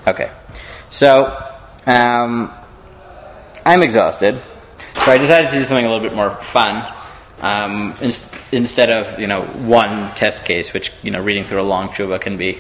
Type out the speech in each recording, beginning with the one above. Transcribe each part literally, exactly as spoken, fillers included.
Okay. So, um, I'm exhausted. So I decided to do something a little bit more fun. Um, in, instead of, you know, one test case, which, you know, reading through a long tshuva can be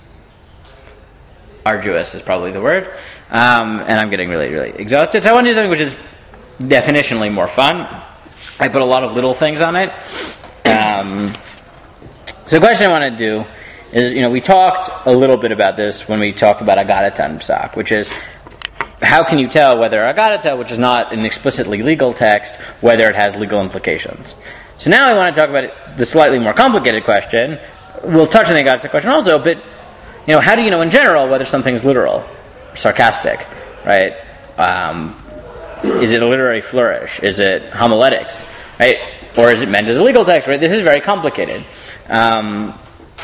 arduous is probably the word. Um, and I'm getting really, really exhausted. So I want to do something which is definitionally more fun. I put a lot of little things on it. Um, so the question I want to do is, you know, we talked a little bit about this when we talked about Agadata and Psak, which is, how can you tell whether Agadata, which is not an explicitly legal text, whether it has legal implications? So now I want to talk about it, the slightly more complicated question. We'll touch on the Agadata question also, but, you know, how do you know in general whether something's literal, sarcastic, right? Um, is it a literary flourish? Is it homiletics, right? Or is it meant as a legal text, right? This is very complicated. Um,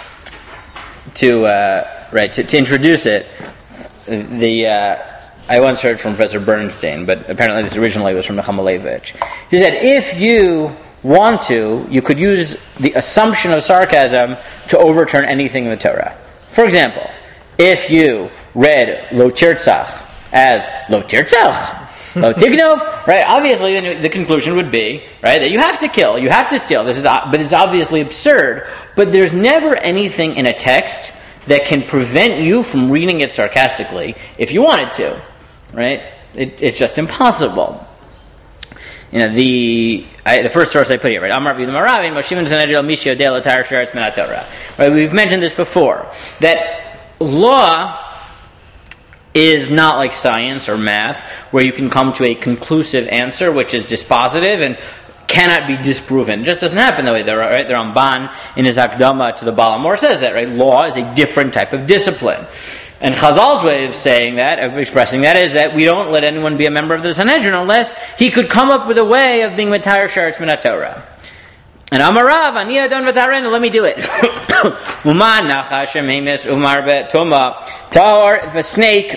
to, uh, right, to, to introduce it, the... Uh, I once heard from Professor Bernstein, but apparently this originally was from Nechama Leibovich. He said, if you want to, you could use the assumption of sarcasm to overturn anything in the Torah. For example, if you read Lo Tirtzach as Lo Tirtzach, Lo Tignov, right? Obviously, then the conclusion would be, right, that you have to kill, you have to steal. This is, but it's obviously absurd. But there's never anything in a text that can prevent you from reading it sarcastically if you wanted to. Right? It, it's just impossible. You know, the I, the first source I put here, right? Amar B'Yudam Aravi, Moshivan Sanhedrin Mishio De Latar Sheretz Min HaTorah. Right? We've mentioned this before. That law is not like science or math, where you can come to a conclusive answer which is dispositive and cannot be disproven. It just doesn't happen that way. The, right? the Ramban in his Akdama to the Baal HaMor says that, right? Law is a different type of discipline. And Chazal's way of saying that, of expressing that, is that we don't let anyone be a member of the Sanhedrin unless he could come up with a way of being Matayr Sheretz Min HaTorah. And Amarav, Ani Adon V'Tarenu, let me do it. Uman Nachash Hemis Umar Betuma. Tahor, if a snake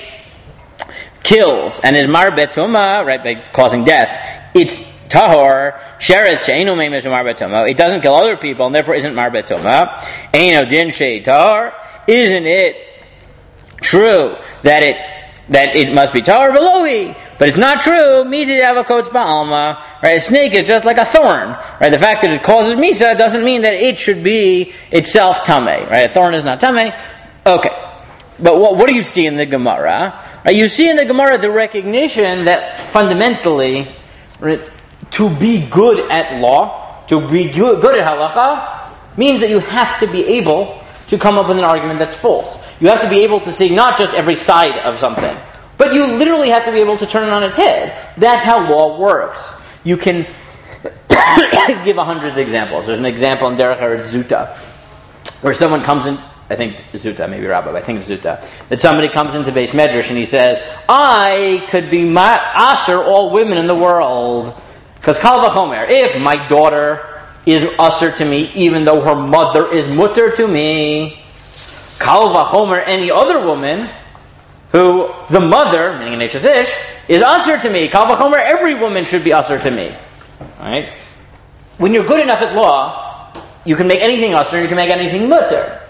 kills and is Mar Betuma, right, by causing death, it's Tahor, Sheretz She'enu Hemis Umar Betuma. It doesn't kill other people and therefore isn't Mar Betuma. Eino Din Shei Tahor. Isn't it true that it that it must be tar velohi, but it's not true. Midi avakotz ba'alma, right? A snake is just like a thorn, right? The fact that it causes misa doesn't mean that it should be itself tamei, right? A thorn is not tamei. Okay, but what what do you see in the Gemara? Right? You see in the Gemara the recognition that fundamentally, right, to be good at law, to be good, good at halacha, means that you have to be able to come up with an argument that's false. You have to be able to see not just every side of something, but you literally have to be able to turn it on its head. That's how law works. You can give a hundred examples. There's an example in Derech Eretz Zuta, where someone comes in, I think Zuta, maybe Rabbi, but I think it's Zuta, that somebody comes into Beis Medrash and he says, I could be ma- Asher all women in the world, because Kal V'chomer, if my daughter is usher to me, even though her mother is mutter to me. Kal v'chomer, any other woman, who the mother, meaning an Eshes Ish, is usher to me. Kal v'chomer, every woman should be usher to me. Right? When you're good enough at law, you can make anything usher, you can make anything mutter.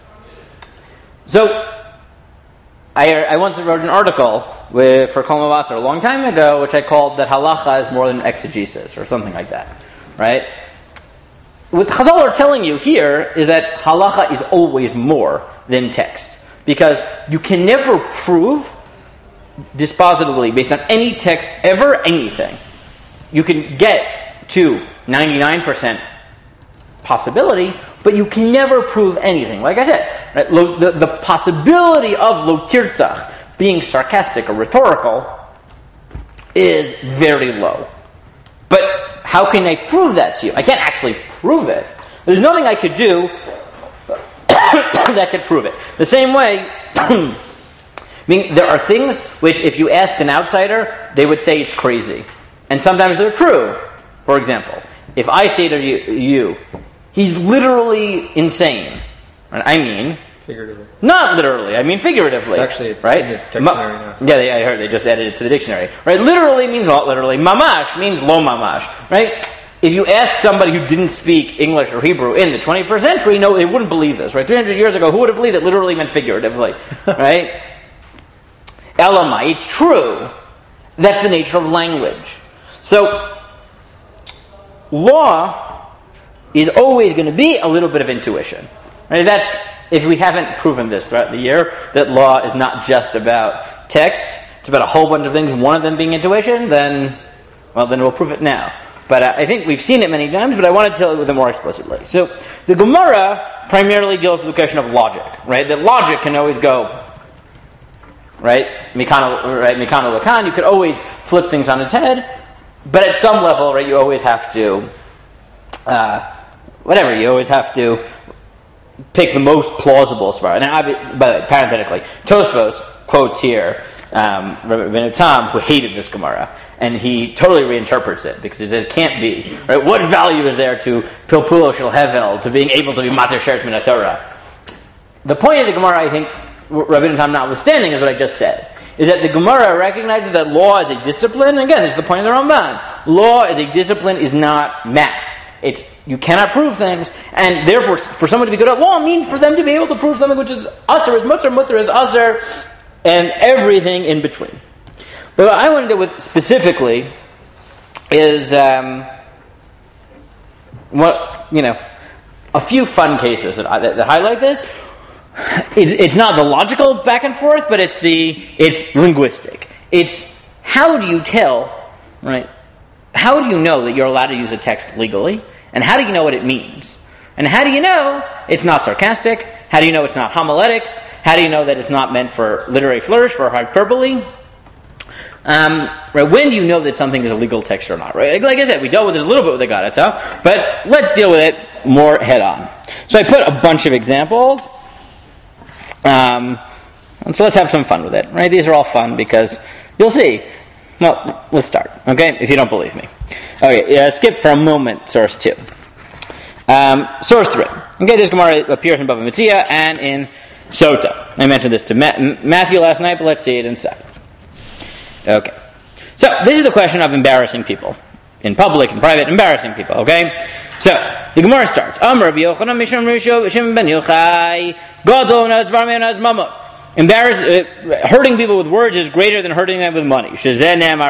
So, I, I once wrote an article with, for Kol Mavasar a long time ago, which I called that halacha is more than exegesis, or something like that. Right? What Chazal are telling you here is that halacha is always more than text. Because you can never prove dispositively, based on any text, ever anything. You can get to ninety-nine percent possibility, but you can never prove anything. Like I said, right, lo, the, the possibility of Lo Tirtzach being sarcastic or rhetorical is very low. But how can I prove that to you? I can't actually prove it. There's nothing I could do that could prove it. The same way, I mean, there are things which, if you ask an outsider, they would say it's crazy. And sometimes they're true. For example, if I say to you, you he's literally insane. Right? I mean... Figuratively. Not literally, I mean figuratively. It's actually right? in the dictionary now. Yeah, they, I heard they just added it to the dictionary. Right? Literally means not literally. Mamash means lo mamash. Right? If you ask somebody who didn't speak English or Hebrew in the twenty-first century, no, they wouldn't believe this. Right? three hundred years ago, who would have believed it literally meant figuratively? Right? Elamai, it's true. That's the nature of language. So, law is always going to be a little bit of intuition. Right? That's, if we haven't proven this throughout the year, that law is not just about text, it's about a whole bunch of things, one of them being intuition, then, well, then we'll prove it now. But uh, I think we've seen it many times, but I want to tell it with it more explicitly. So, the Gemara primarily deals with the question of logic, right? That logic can always go, right? Mikano, right? Mikano Lakan, you could always flip things on its head, but at some level, right, you always have to, uh, whatever, you always have to pick the most plausible svara. Now, but parenthetically, Tosfos quotes here um, Rabbeinu Tam, who hated this Gemara, and he totally reinterprets it because he said it can't be. Right? What value is there to pilpulo shel hevel, to being able to be mater sheretz min haTorah? The point of the Gemara, I think, Rabbeinu Tam notwithstanding, is what I just said, is that the Gemara recognizes that law is a discipline. Again, this is the point of the Ramban. Law as a discipline is not math. It's, you cannot prove things, and therefore, for someone to be good at law means for them to be able to prove something which is asr is mutter, mutter is asr, and everything in between. But what I want to deal with specifically is um, what you know, a few fun cases that, that, that highlight this. It's, it's not the logical back and forth, but it's the it's linguistic. It's how do you tell, right? How do you know that you're allowed to use a text legally? And how do you know what it means? And how do you know it's not sarcastic? How do you know it's not homiletics? How do you know that it's not meant for literary flourish, for hyperbole? Um, right? When do you know that something is a legal text or not? Right? Like I said, we dealt with this a little bit with the Gadata, but let's deal with it more head on. So I put a bunch of examples. Um, and so let's have some fun with it. Right? These are all fun because you'll see. Well, let's start, okay, if you don't believe me. Okay, uh, skip for a moment, source two. Um, source three. Okay, this Gemara appears in Bava Metzia and in Sota. I mentioned this to Ma- Matthew last night, but let's see it inside. Okay. So, this is the question of embarrassing people. In public, in private, embarrassing people, okay? So, the Gemara starts. Amar Rabbi Yochanan Misham Risho Shimon ben Yochai Gadol Naz Dvar Naz Mamot. Embarrass, uh, hurting people with words is greater than hurting them with money. Because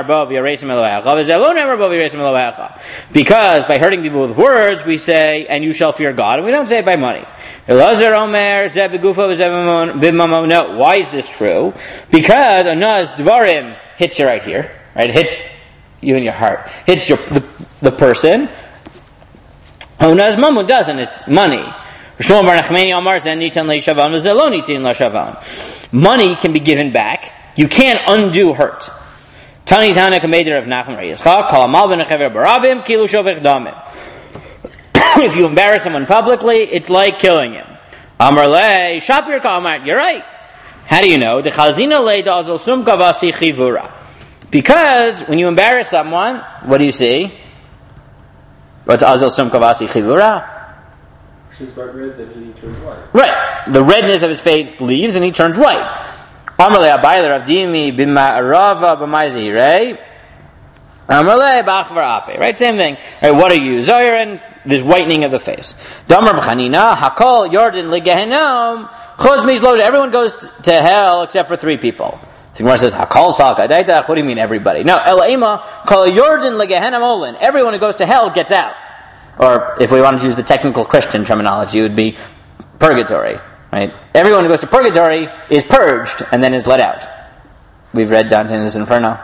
by hurting people with words, we say, and you shall fear God, and we don't say it by money. No. Why is this true? Because anaz dvarim hits you right here, right? It hits you in your heart. Hits your the, the person. Onaz mamun doesn't, it's money. Money can be given back. You can't undo hurt. Tani Tana Kameder of Nachman Yitzchak, Kalamal ben Achever Barabim, Kilu Shovech Damim. If you embarrass someone publicly, it's like killing him. Amar le, Shapir Kamar, you're right. How do you know? The Chazina le da'azal sum kavasi chivura. Because when you embarrass someone, what do you see? What's azal sum kavasi chivura? Red, then he turns white. Right. The redness of his face leaves and he turns white. Amarle abayler avdimi b'ma'arava b'ma'zirei. Amarle b'achvar ape. Right, same thing. Right, what are you? Zoyren, this whitening of the face. Damar b'chanina, hakol yordan legehenom, chos mizlod. Everyone goes to hell except for three people. The Gemara says, hakol salka. What do you mean everybody? No, el ema, kol yordan legehenom olin. Everyone who goes to hell gets out. Or, if we wanted to use the technical Christian terminology, it would be purgatory, right? Everyone who goes to purgatory is purged and then is let out. We've read Dante's Inferno.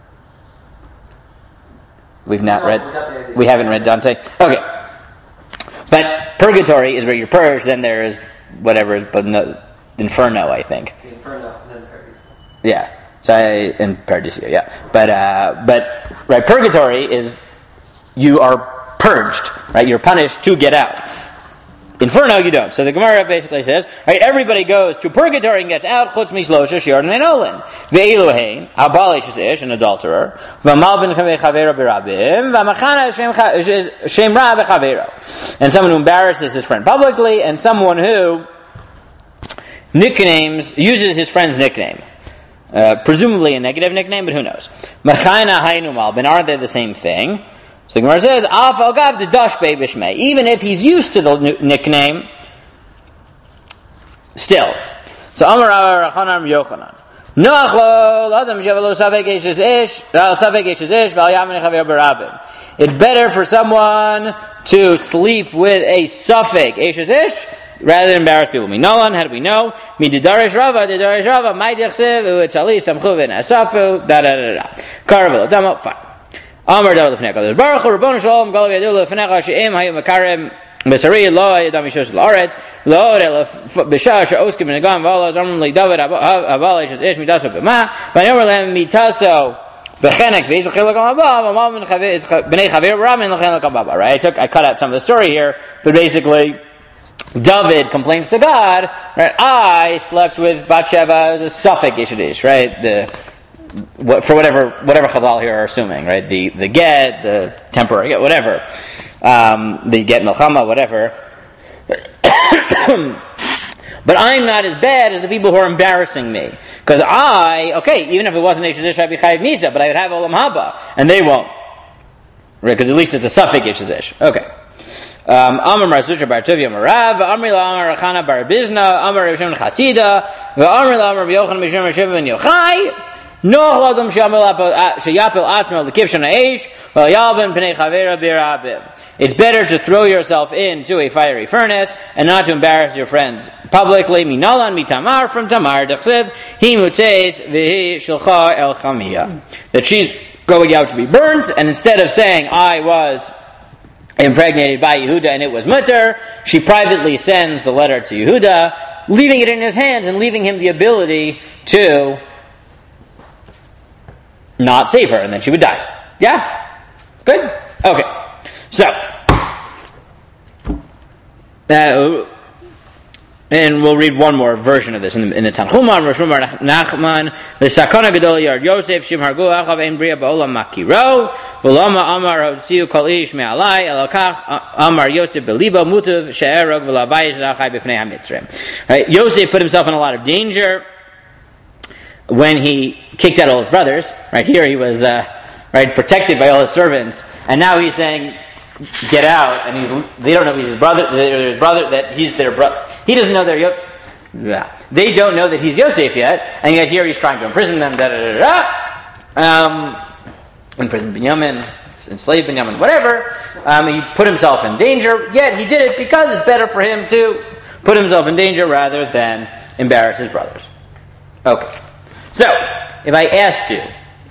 We've not no, read... We haven't read Dante? Okay. But purgatory is where you're purged, then there is whatever, but no, Inferno, I think. The Inferno, and then Paradise. Yeah. So, I, in Paradiso, yeah. But, uh, but, right, purgatory is you are purged, right? You're punished to get out. Inferno, you don't. So the Gemara basically says, right, everybody goes to purgatory and gets out, chutz mislosha, shiordan and olin. Ve'eluhein, abalish is ish, an adulterer, v'amal ben chavera b'rabim, v'amachana shem ra b'chavero. And someone who embarrasses his friend publicly, and someone who nicknames, uses his friend's nickname. Uh, presumably a negative nickname, but who knows? Machana haynumal, ben aren't they the same thing? So the Gemara says, Af agav the dash be'bishmei. Even if he's used to the n- nickname, still. So Amar Rachanan Yochanan. It's better for someone to sleep with a suffix eshes ish rather than embarrass people. Minolan, how do we know? Mididarish Rava, Didarish Rava, my dichsev, uetzali, samchuvin, asafu, da da da da. Karavil, damo, fine. Amar da lefneka. Baruch Rabbanu Shalom, Galav Yadu lefneka, she'im hayim makarim, Besari, lo yadam yishosh l'aretz, lo b'shah she'oskim v'negam v'ala, zamrim li David, aval eshes ish, mitaso b'ma, v'nyomer lehem mitaso, B'chenek v'yiz v'chilak ha'mabah, v'mam b'nei chavir v'ramin l'chilak ha'mabah. Right? I took, I cut out some of the story here, but basically, David complains to God, right? I slept with Bathsheba as a suffix Yishudish, right? The, what, for whatever, whatever Chazal here are assuming, right? The, the get, the temporary get, whatever. Um, the get milchama, whatever. But I'm not as bad as the people who are embarrassing me. Because I, okay, even if it wasn't Yishudish, I'd be Chayiv Misa, but I would have Olam Haba. And they won't. Right? Because at least it's a suffix Yishudish. Okay. Um, Amar Mar Sutra Bar Tuvia Marav, Amri La Amar Rachana Bar Bizna, Amar Rav Shimon Chasida, Amri La Amar Yochanan Mishum Shiva Ben Yochai, Noach Ladom Sheyapel Atzmo L'Kivshan Ha'esh, V'Yalben Pnei Chavera B'Rabim. It's better to throw yourself into a fiery furnace and not to embarrass your friends publicly. Minalan mitamar, from Tamar Dechsev, Hi Mutzeis V'Hi Shilcha El Chamiyah. That she's going out to be burnt, and instead of saying, I was impregnated by Yehuda and it was mutter, she privately sends the letter to Yehuda, leaving it in his hands and leaving him the ability to not save her, and then she would die. Yeah? Good? Okay. So, uh, and we'll read one more version of this in the, in the Tanchuma. Rosh Umar Nachman, V'sakana Gedol Yard Yosef, Shim Hargu Achav Ein Bria Ba'olam Makiro, V'lama Amar Hotziu Kol Ish Me'alai, Elokach Amar Yosef Belibo Mutuv She'erog V'lavayis Lachai B'fnei HaMitzrim. Right? Yosef put himself in a lot of danger when he kicked out all his brothers. Right here he was uh, right protected by all his servants, and now he's saying, get out, and he's, they don't know he's his brother, his brother, that he's their brother. He doesn't know they're Yo- yeah. They don't know that he's Yosef yet, and yet here he's trying to imprison them, da da da da. Um, imprison Binyamin, enslave Binyamin, whatever. Um, he put himself in danger, yet he did it because it's better for him to put himself in danger rather than embarrass his brothers. Okay. So, if I asked you,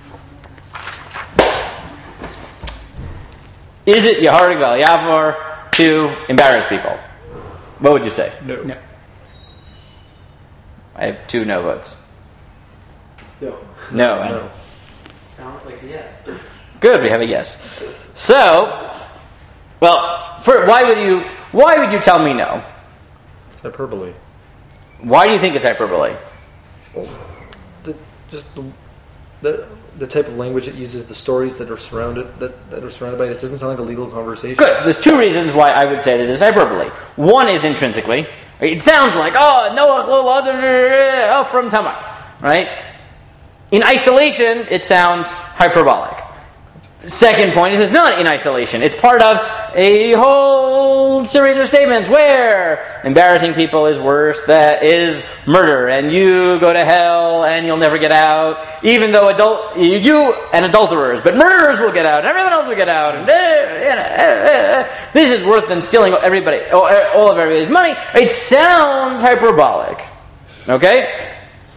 is it Yehareg V'Yavar to embarrass people? What would you say? No. No. I have two no votes. No. No. No. Sounds like a yes. Good, we have a yes. So, well, for, why would you? Why would you tell me no? It's hyperbole. Why do you think it's hyperbole? Well, the, just the, the the type of language it uses, the stories that are surrounded that, that are surrounded by it. It doesn't sound like a legal conversation. Good. So there's two reasons why I would say that it's hyperbole. One is intrinsically. It sounds like, oh, Noach lo oh, from Tamar, right? In isolation, it sounds hyperbolic. Second point is it's not in isolation. It's part of a whole series of statements where embarrassing people is worse, that is murder, and you go to hell and you'll never get out, even though adult you and adulterers, but murderers will get out, and everyone else will get out, and eh, eh, eh, this is worse than stealing everybody, all of everybody's money. It sounds hyperbolic. Okay?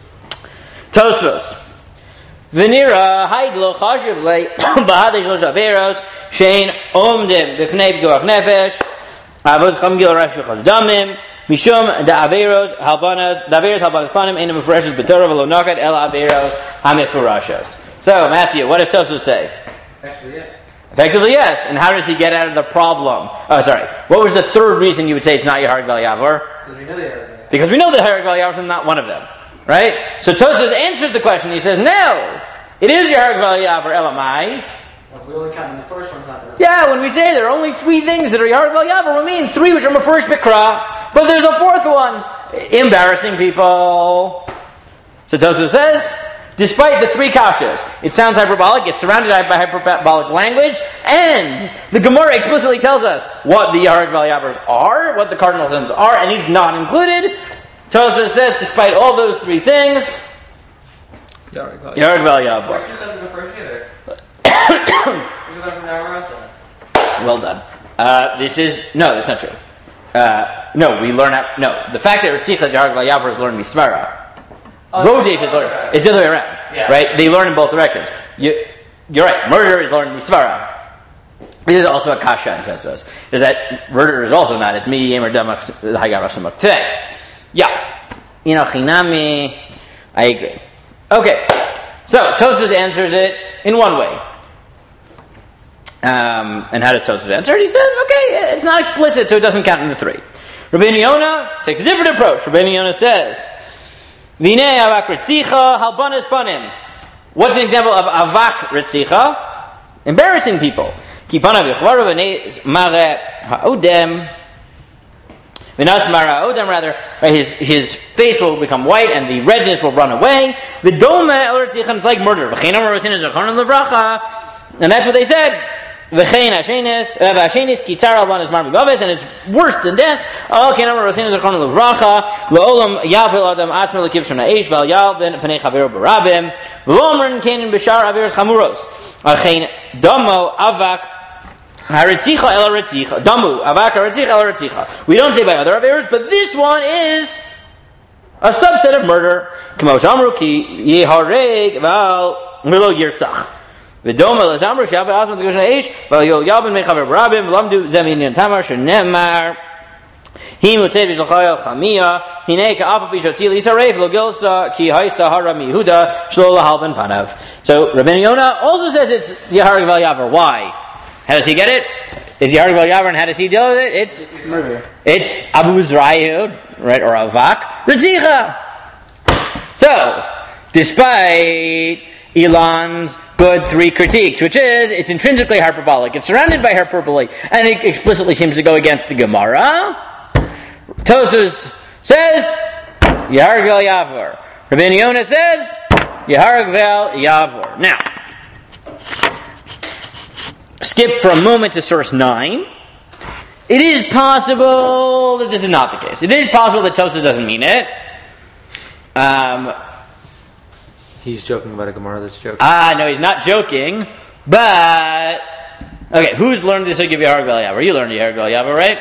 Tosfos. V'nira haidlo chashiv le b'hadei shlosh averos shein omdim b'fnei p'goach nefesh avos cham gil rashi chazdamim mishum da averos halbanas da averos halbanas panim enim mefurashes b'torah v'lo nakat el averos hamefurashos. So Matthew, what does Tosfos say? Effectively, yes. Effectively, yes. And how does he get out of the problem? Oh, sorry. What was the third reason you would say it's not Yehareg V'Yavar? Because we know they are. Because we know that Yehareg V'Yavar is not one of them. Right? So Tosfos answers the question. He says, no, it is Yehareg V'Yavar Elamai. Well, we only count in the first one's not the Yeah, when we say there are only three things that are Yehareg V'Yavar, we mean three which are Mefurish Bikra. But there's a fourth one, embarrassing people. So Tosfos says, despite the three kashas, it sounds hyperbolic, it's surrounded by hyperbolic language, and the Gemara explicitly tells us what the Yehareg V'Yavars are, what the cardinal sins are, and he's not included. Tosfos says, despite all those three things, Yarek Val Yarek Val Yavor. What's your doesn't go first either? Who's going from Navarosa? Well done. Uh, this is no, that's not true. Uh, no, we learn out. No, the fact that Ritzicha Yarek Val Yavor is learned Misvara. Oh, Rodef is learned. It's the other way around, Yeah. right? They learn in both directions. You, you're right. Murder is learned Misvara. This is also a kasha in Tosfos. Is that murder is also not. It's mi yemer damak hagarasamak today. Yeah, you know chinami. I agree. Okay, so Tosfos answers it in one way. Um, and how does Tosfos answer it? He says, okay, it's not explicit, so it doesn't count in the three. Rabbeinu Yonah takes a different approach. Rabbeinu Yonah says, "Vinei avak ritzicha halbanas panim." What's an example of avak ritzicha? Embarrassing people. Kipanav yichvaru v'nei mare ha'odem. V'nas mare ha'odem, rather, right, his his face will become white and the redness will run away. V'dome el ritzicha is like murder. V'chein amar rosin zacharon levracha, and that's what they said. V'chein hashenis v'hashenis kitzar alban is marmi baves, and it's worse than death. Oh, kein amar rosin zacharon levracha. V'olam yapil adam atzmer lekiv shana eish v'al yal ben penei chaveru barabim. V'omren kein b'shar averos chamuros. V'chein domo avak. Haritzicha el haritzicha. Damu. Avak haritzicha el haritzicha. We don't say by other averos, but this one is a subset of murder. K'mo shamru ki yehareg val v'lo yirtzach. V'doma l'zamru she'av asman t'goshna eish v'al yol yabin mechaver barabim v'lamdu zemin tamar shenemar He mutzevish l'chayel chamia hinei ka'afa pishotzil yisarei v'lo gilsa ki haisa hara mihuda shlo lahalben panav. So Rabbeinu Yonah also says it's Yehareg val yavar. Why? How does he get it? It's Yehareg val yavar, and how does he deal with it? It's Murder. It's Abu Zrayud, right, or Avak Ritzicha. So, despite Elon's good three critiques, which is it's intrinsically hyperbolic, it's surrounded by hyperbole, and it explicitly seems to go against the Gemara. Tosfos says Yehareg val yavar. Rabbeinu Yonah says Yehareg val yavar. Now, skip for a moment to source nine. It is possible that this is not the case. It is possible that Tosfos doesn't mean it. Um, He's joking about a Gemara that's joking. ah, no, he's not joking. But okay, who's learned this? I'll give you Yehareg val yavar. You learned Yehareg val yavar, right?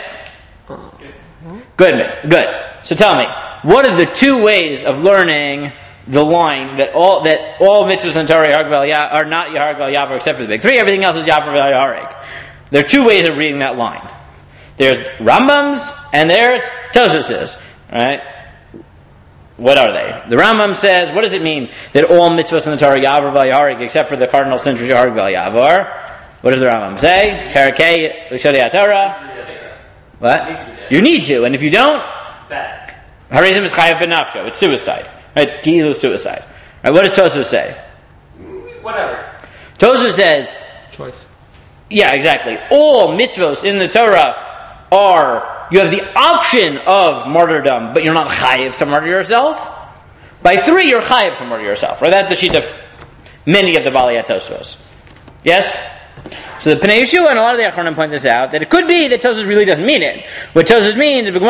Good, good. So tell me, what are the two ways of learning the line that all that all mitzvahs in the Torah Yehareg val yavar are not Yehareg val yavar except for the big three? Everything else is yavar val yahareg. There are two ways of reading that line. There's Rambam's and there's Tosfos's. Right? What are they? The Rambam says, what does it mean that all mitzvahs in the Torah yavar val yahareg except for the cardinal sins which Yehareg val yavar? What does the Rambam say? Parakei Ushadei Torah. What? You need to, and if you don't, Bad. Harizim is chayav benafsho. It's suicide. Right? It's ki'ilu suicide. Right? What does Tosfos say? Whatever. Tosfos says, Choice. yeah, exactly. All mitzvos in the Torah are, you have the option of martyrdom, but you're not chayav to martyr yourself. By three, you're chayav to martyr yourself. Right? That's the sheet of many of the Balei Tosfos. Yes? So the Pnei Yeshua and a lot of the Achronim point this out, that it could be that Tosfos really doesn't mean it. What Tosfos means, nearly,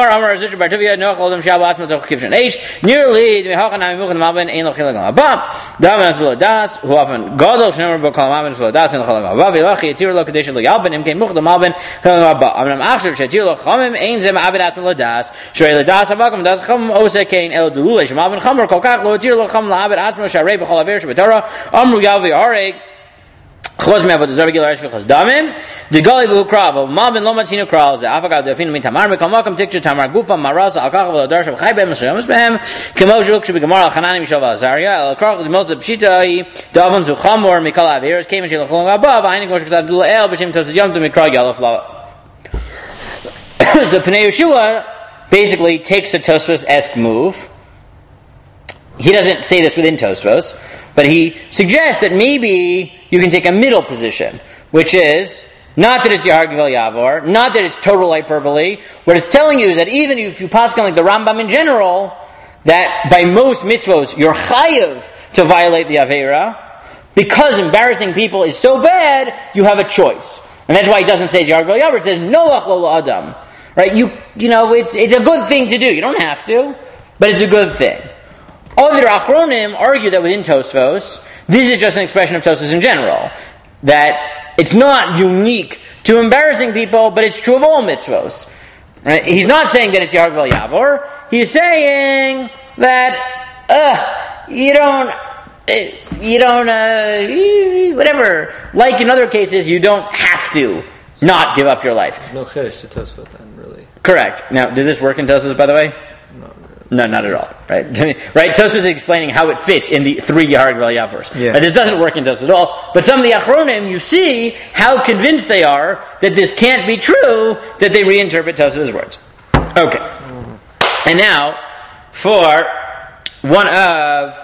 who often gadol shnemer b'kol malben shlo das in the chalag haba v'lachi yitir lo kadesh lo yalben im kein much the malben chalag haba amnam achsher shetir lo chamim ein zem abed atzma lo das shrei lo das avakum das chum ose kein el dulule shmalben chamer kol kach lo yitir lo chum la abed atzma sharei b'chol aver shebetara amru yav v'areg Chos me about the regular Ashvi Chos Damim. The Gali B'Hu Krav. Malbin Lo Matzino Krav. The Afagav Definu Min Tamar. Mikal Malkam Tikchu Tamar Gufa Marasa Al-Kach V'Lo Dar Shav Chai Behem L'Shayom Esbehem. Kemo Shuk Shabi Gemara Al-Chanani Mishav Al-Azariah. Al-Krach the most of the Pshita Hi. Davon Zuchamor Mikal Averis. Came and Shil Cholong Abba. V'Hainik Moshe K'Tav Dula El. B'Shem Tosfos Yom to Mikra Yalaf La. So Pnei Yeshua basically takes a Tosfos-esque move. He doesn't say this within Tosfos, but he suggests that maybe you can take a middle position, which is not that it's Yehareg val yavar, not that it's total hyperbole. What it's telling you is that even if you pass on like the Rambam in general, that by most mitzvos you're chayav to violate the Aveira, because embarrassing people is so bad, you have a choice. And that's why he doesn't say Yehareg val yavar, it says Noach lo adam. Right? You you know, it's it's a good thing to do. You don't have to, but it's a good thing. Other Achronim argue that within Tosfos, this is just an expression of Tosfos in general. That it's not unique to embarrassing people, but it's true of all mitzvos. Right? He's not saying that it's Yarg Vel Yavor. He's saying that uh, you don't, uh, you don't, uh, whatever. Like in other cases, you don't have to not give up your life. No chedesh to Tosfot then, really. Correct. Now, does this work in Tosfos, by the way? No, not at all. Right? Right? Tosfos is explaining how it fits in the three Yarg Vel Yavors. Yeah. Right? This doesn't work in Tosfos at all. But some of the Achronim, you see how convinced they are that this can't be true, that they reinterpret Tosfos' words. Okay. And now, for one of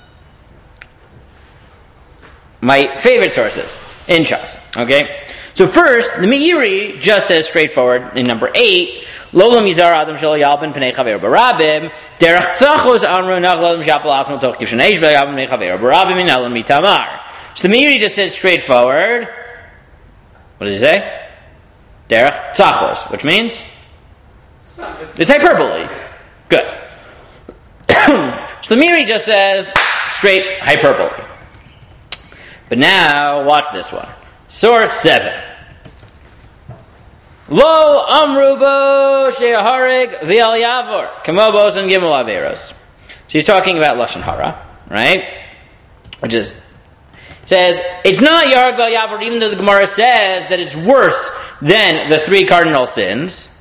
my favorite sources in Shas. Okay? So first, the Meiri just says straightforward in number eight, Lola mizar adam shel yalben pnei chaver barabim derech tzachos amru nachlam shapal asmo toch kivshneish v'yalben pnei chaver barabim in elam mitamar. So the Meiri just says straightforward. What does he say? Derech tzachos, which means It's, not, it's, it's hyperbole. Good. So the Meiri just says straight hyperbole. But now watch this one. Source seven. Lo amrubo she'aharig v'al yavor kamobos and gimel averos. So he's talking about lashon hara, right? Which is says it's not yarg v'al yavor, even though the Gemara says that it's worse than the three cardinal sins.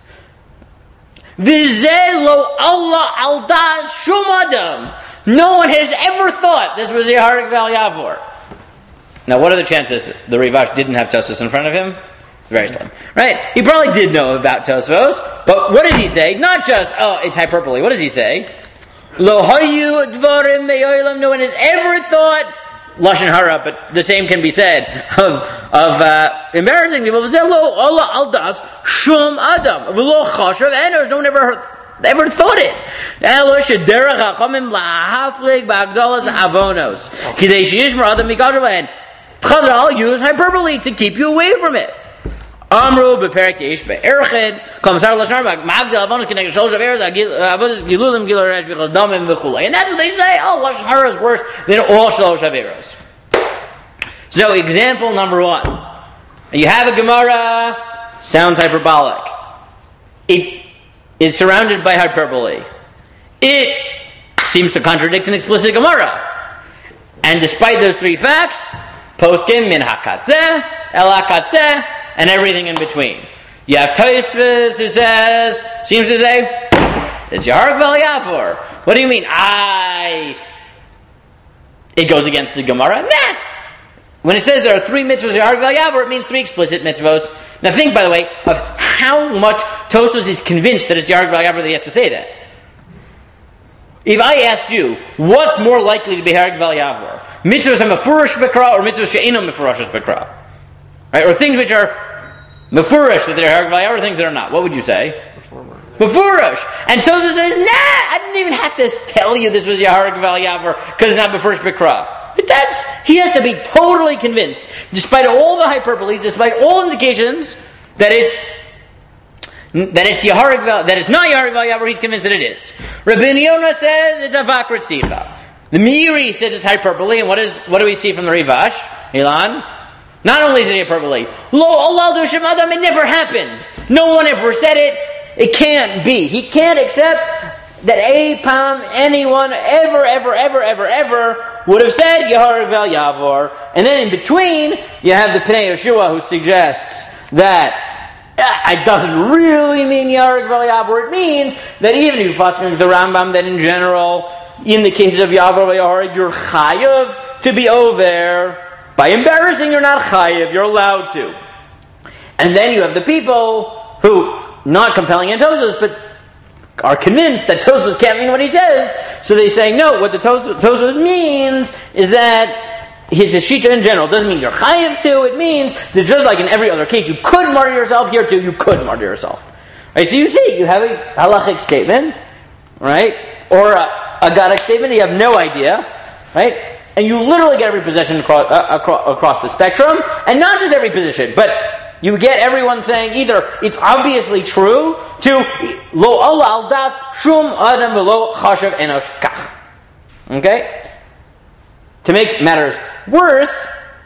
V'zeh lo Allah al das shum adam. No one has ever thought this was yaharig v'al yavor. Now, what are the chances that the Rivash didn't have Tosfos in front of him? Very slim. Right? He probably did know about Tosfos, but what does he say? Not just, oh, it's hyperbole. What does he say? Lo hayu dvarim me'olam. No one has ever thought lashon hara, but the same can be said of of uh, embarrassing people. Lo Allah al das shum adam v'lo chashav enosh. No one ever heard, ever thought it. Elo shederach hachamim lahaflig ba'agdalas avonos kidei sheyishmar adam mikashav and Chazal use hyperbole to keep you away from it. Amru beperek yeish be'erchid kamsar lashnar magdal avonos connected shol shaveres avonos gilulim gilaresh v'chos damim v'chulei. And that's what they say. Oh, lashon hara is worse than all shol shaveros. So, example number one. You have a Gemara, sounds hyperbolic. It is surrounded by hyperbole. It seems to contradict an explicit Gemara. And despite those three facts, poskim min hakatzeh, el hakatzeh, and everything in between. You have Tosfos who says, seems to say, it's Yarg Vel Yavor. What do you mean? I. It goes against the Gemara. Nah. When it says there are three mitzvahs Yarg Vel Yavor, it means three explicit mitzvahs. Now think, by the way, of how much Tosfos is convinced that it's Yarg Vel Yavor that he has to say that. If I asked you, what's more likely to be Yarg Vel Yavor? Mitzvahs ha-mefurash b'kra or mitzvahs she'eino mefurashas b'kra? Right? Or things which are mefurash, that they're Yarg Vel Yavor, or things that are not. What would you say? Mefurash. And Tosfos says, nah, I didn't even have to tell you this was Yarg Vel Yavor because it's not mefurash b'kra. But that's, he has to be totally convinced, despite all the hyperbole, despite all indications, that it's that it's Yaharig Vel, that it's not Yaharig Vel Yavor, he's convinced that it is. Rabbi Yonah says it's Avak Ritzicha. The Meiri says it's hyperbole, and what is what do we see from the Rivash? Ilan? Not only is it hyperbole, Lo Allah do Shem Adam, it never happened. No one ever said it. It can't be. He can't accept that Apam, anyone, ever, ever, ever, ever, ever would have said Yaharig Vel Yavor. And then in between, you have the Pnei Yeshua who suggests that it doesn't really mean Yaharig Vel Yavor. It means that even if you pass into the Rambam, that in general, in the cases of Yavor Vel Yaharig, you're chayav to be over. By embarrassing, you're not chayav. You're allowed to. And then you have the people who, not compelling in Tosfos, but are convinced that Tosfos can't mean what he says. So they say, no, what the Tosfos, Tosfos means is that it's a shita in general. It doesn't mean you're chayiv to. It means that just like in every other case, you could martyr yourself. Here too, you could martyr yourself. Right? So you see, you have a halachic statement, right? Or a, a Gadic statement, you have no idea, right? And you literally get every position across, uh, across, across the spectrum. And not just every position, but you get everyone saying either it's obviously true to lo Allah al das shum adam v'lo chashav enosh kach. Okay? To make matters worse,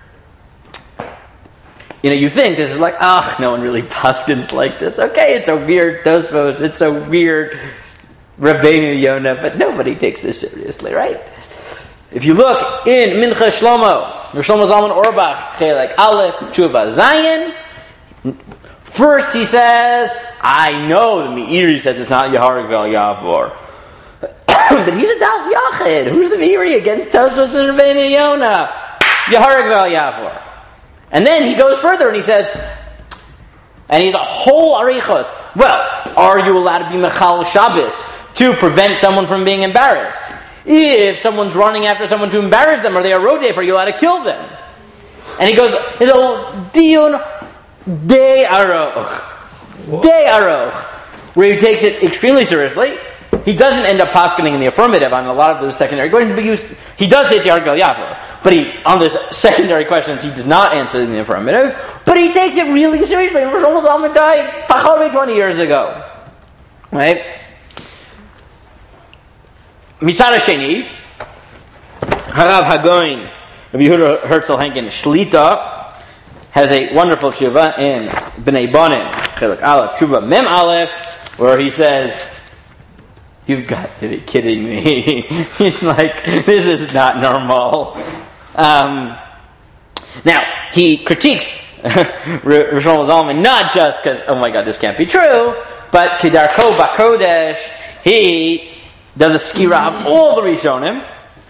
you know, you think this is like, ah, oh, no one really paskins like this. Okay, it's a weird Tosfos, it's a weird Rabbeinu Yonah, but nobody takes this seriously, right? If you look in Mincha Shlomo, Shlomo Zalman Auerbach, Chelek Aleph, Tshuva Zayin, first he says, I know the Meiri says it's not Yehareg Vel Yavor. But he's a Das Yachid. Who's the Meiri against Tosfos and Rabbeinu Yonah? Yehareg Vel Yavor. And then he goes further and he says, and he's a whole arichos. Well, are you allowed to be Mechal Shabbos to prevent someone from being embarrassed? If someone's running after someone to embarrass them, are they a rodef? Are you allowed to kill them? And he goes, his whole diun de aroch, de aroch, where he takes it extremely seriously. He doesn't end up poskening in the affirmative on a lot of those secondary questions, but he, he does say it's Yehareg Vel Yavor. But he, on those secondary questions, he does not answer in the affirmative, but he takes it really seriously. Shlomo Zalman died pachar twenty years ago. Right? Mitzad Sheni, Harav Hagoin, Rabbi Yehuda Herzl Henkin Shlita, has a wonderful tshuva in Bnei Banim, Chelek Aleph, tshuva Mem Aleph, where he says, you've got to be kidding me. He's like, this is not normal. Um, now, he critiques Shlomo Zalman not just because, oh my god, this can't be true, but Kedarko Bakodesh, he does a skira of all the Rishonim,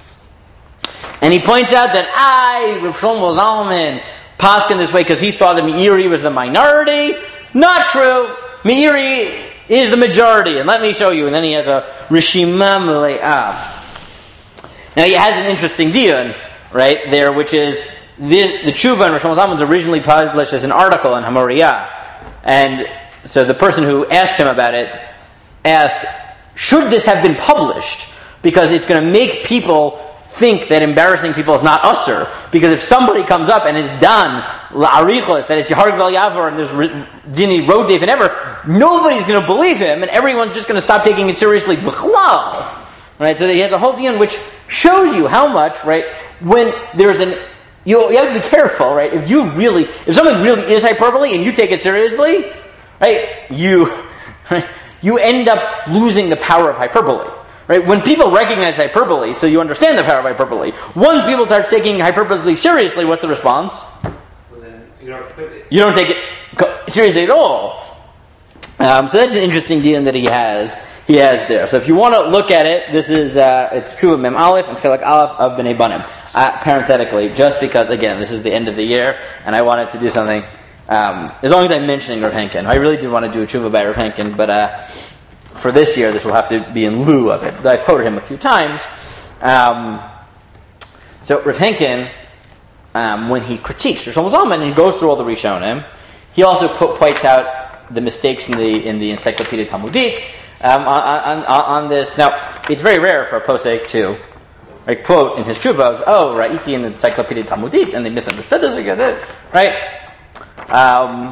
and he points out that I, Rav Shlomo Zalman, paskin this way because he thought that Meiri was the minority. Not true. Meiri is the majority, and let me show you. And then he has a Rishima Mele'ah. Now he has an interesting diyon right there, which is this, the tshuva in Rosh Hashanah was originally published as an article in Hamoriyah, and so the person who asked him about it asked, should this have been published? Because it's going to make people think that embarrassing people is not usser. Because if somebody comes up and is done la'arichos, that it's Yehareg Vel Yavor and there's dini rodef and ever, nobody's going to believe him, and everyone's just going to stop taking it seriously. B'chlal. Right? So that he has a whole diyon which shows you how much, right, when there's an, you, you have to be careful, right? If you really, if something really is hyperbole and you take it seriously, right, you, right, you end up losing the power of hyperbole. Right? When people recognize hyperbole, so you understand the power of hyperbole, once people start taking hyperbole seriously, what's the response? So then you don't quit it. You don't take it seriously at all. Um, so that's an interesting diyon that he has. He has there. So if you want to look at it, this is uh, it's true of Mem Aleph and Chelek Aleph of Bnei Banim. Uh, parenthetically, just because again this is the end of the year, and I wanted to do something. Um, as long as I'm mentioning Rav Henkin, I really did want to do a tshuva by Rav Henkin, but. Uh, For this year, this will have to be in lieu of it. I've quoted him a few times. Um, so Rav Henkin, um, when he critiques Rosh Zalman and he goes through all the Rishonim, he also po- points out the mistakes in the in the Encyclopedia Talmudic um, on, on, on this. Now, it's very rare for a posek to like, quote in his tshuva, "Oh, Ra'iti in the Encyclopedia Talmudic," and they misunderstood this again, right? Um,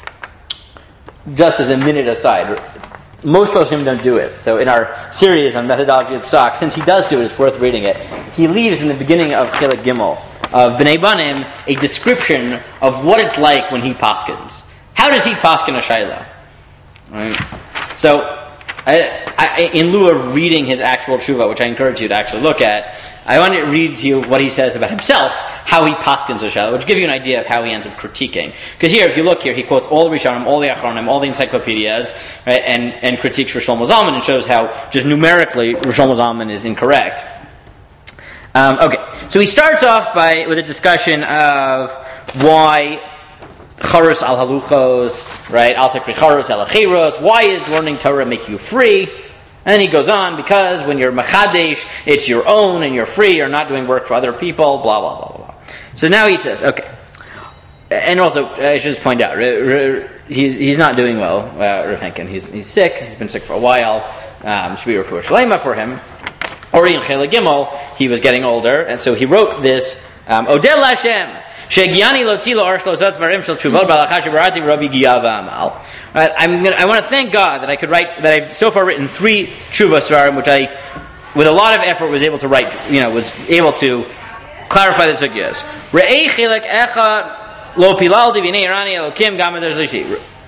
just as a minute aside. Most poskim don't do it. So in our series on methodology of Psak, since he does do it, it's worth reading it. He leaves in the beginning of Chelek Gimel of Bnei Banim a description of what it's like when he paskins. How does he paskin a shayla? Right? So, I, I, in lieu of reading his actual tshuva, which I encourage you to actually look at, I want to read to you what he says about himself, how he paskins a shayla, which gives you an idea of how he ends up critiquing. Because here, if you look here, he quotes all the Rishonim, all the Achronim, all the encyclopedias, right, and, and critiques Rosh Zalman and shows how, just numerically, Rosh Zalman is incorrect. Um, okay, so he starts off by with a discussion of why Charus al haluchos, right, al tekri charus al achiros, why is learning Torah make you free? And he goes on, because when you're machadesh, it's your own and you're free, you're not doing work for other people, blah, blah, blah, blah. So now he says, okay. And also, I should just point out, he's he's not doing well, uh, Rav Henkin. He's, he's sick, he's been sick for a while. Um, should be refuah shlema for him. Already in Chelek Gimel, he was getting older, and so he wrote this, um, Odel Lashem, Shegiani lotzi lo arsh lozot varim shel tshuvot balachash barati Rabbi Giyava Amal. Right, I'm gonna, I want to thank God that I could write, that I've so far written three tshuva svarim, which I with a lot of effort, was able to write, you know, was able to clarify the sugyas. Re'ei chilek echa lo pilalti v'nei irani elokim gam ezer zlishi.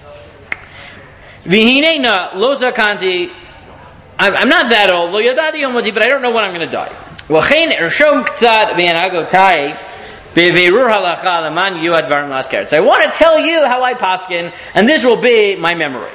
V'hinei na lo zakanti. I'm not that old, lo yadadi yom moti, but I don't know when I'm going to die. V'chein ershom k'tzad v'yanagotai be'veirur halacha leman yuad varim laskeret. So I want to tell you how I paskin, and this will be my memory.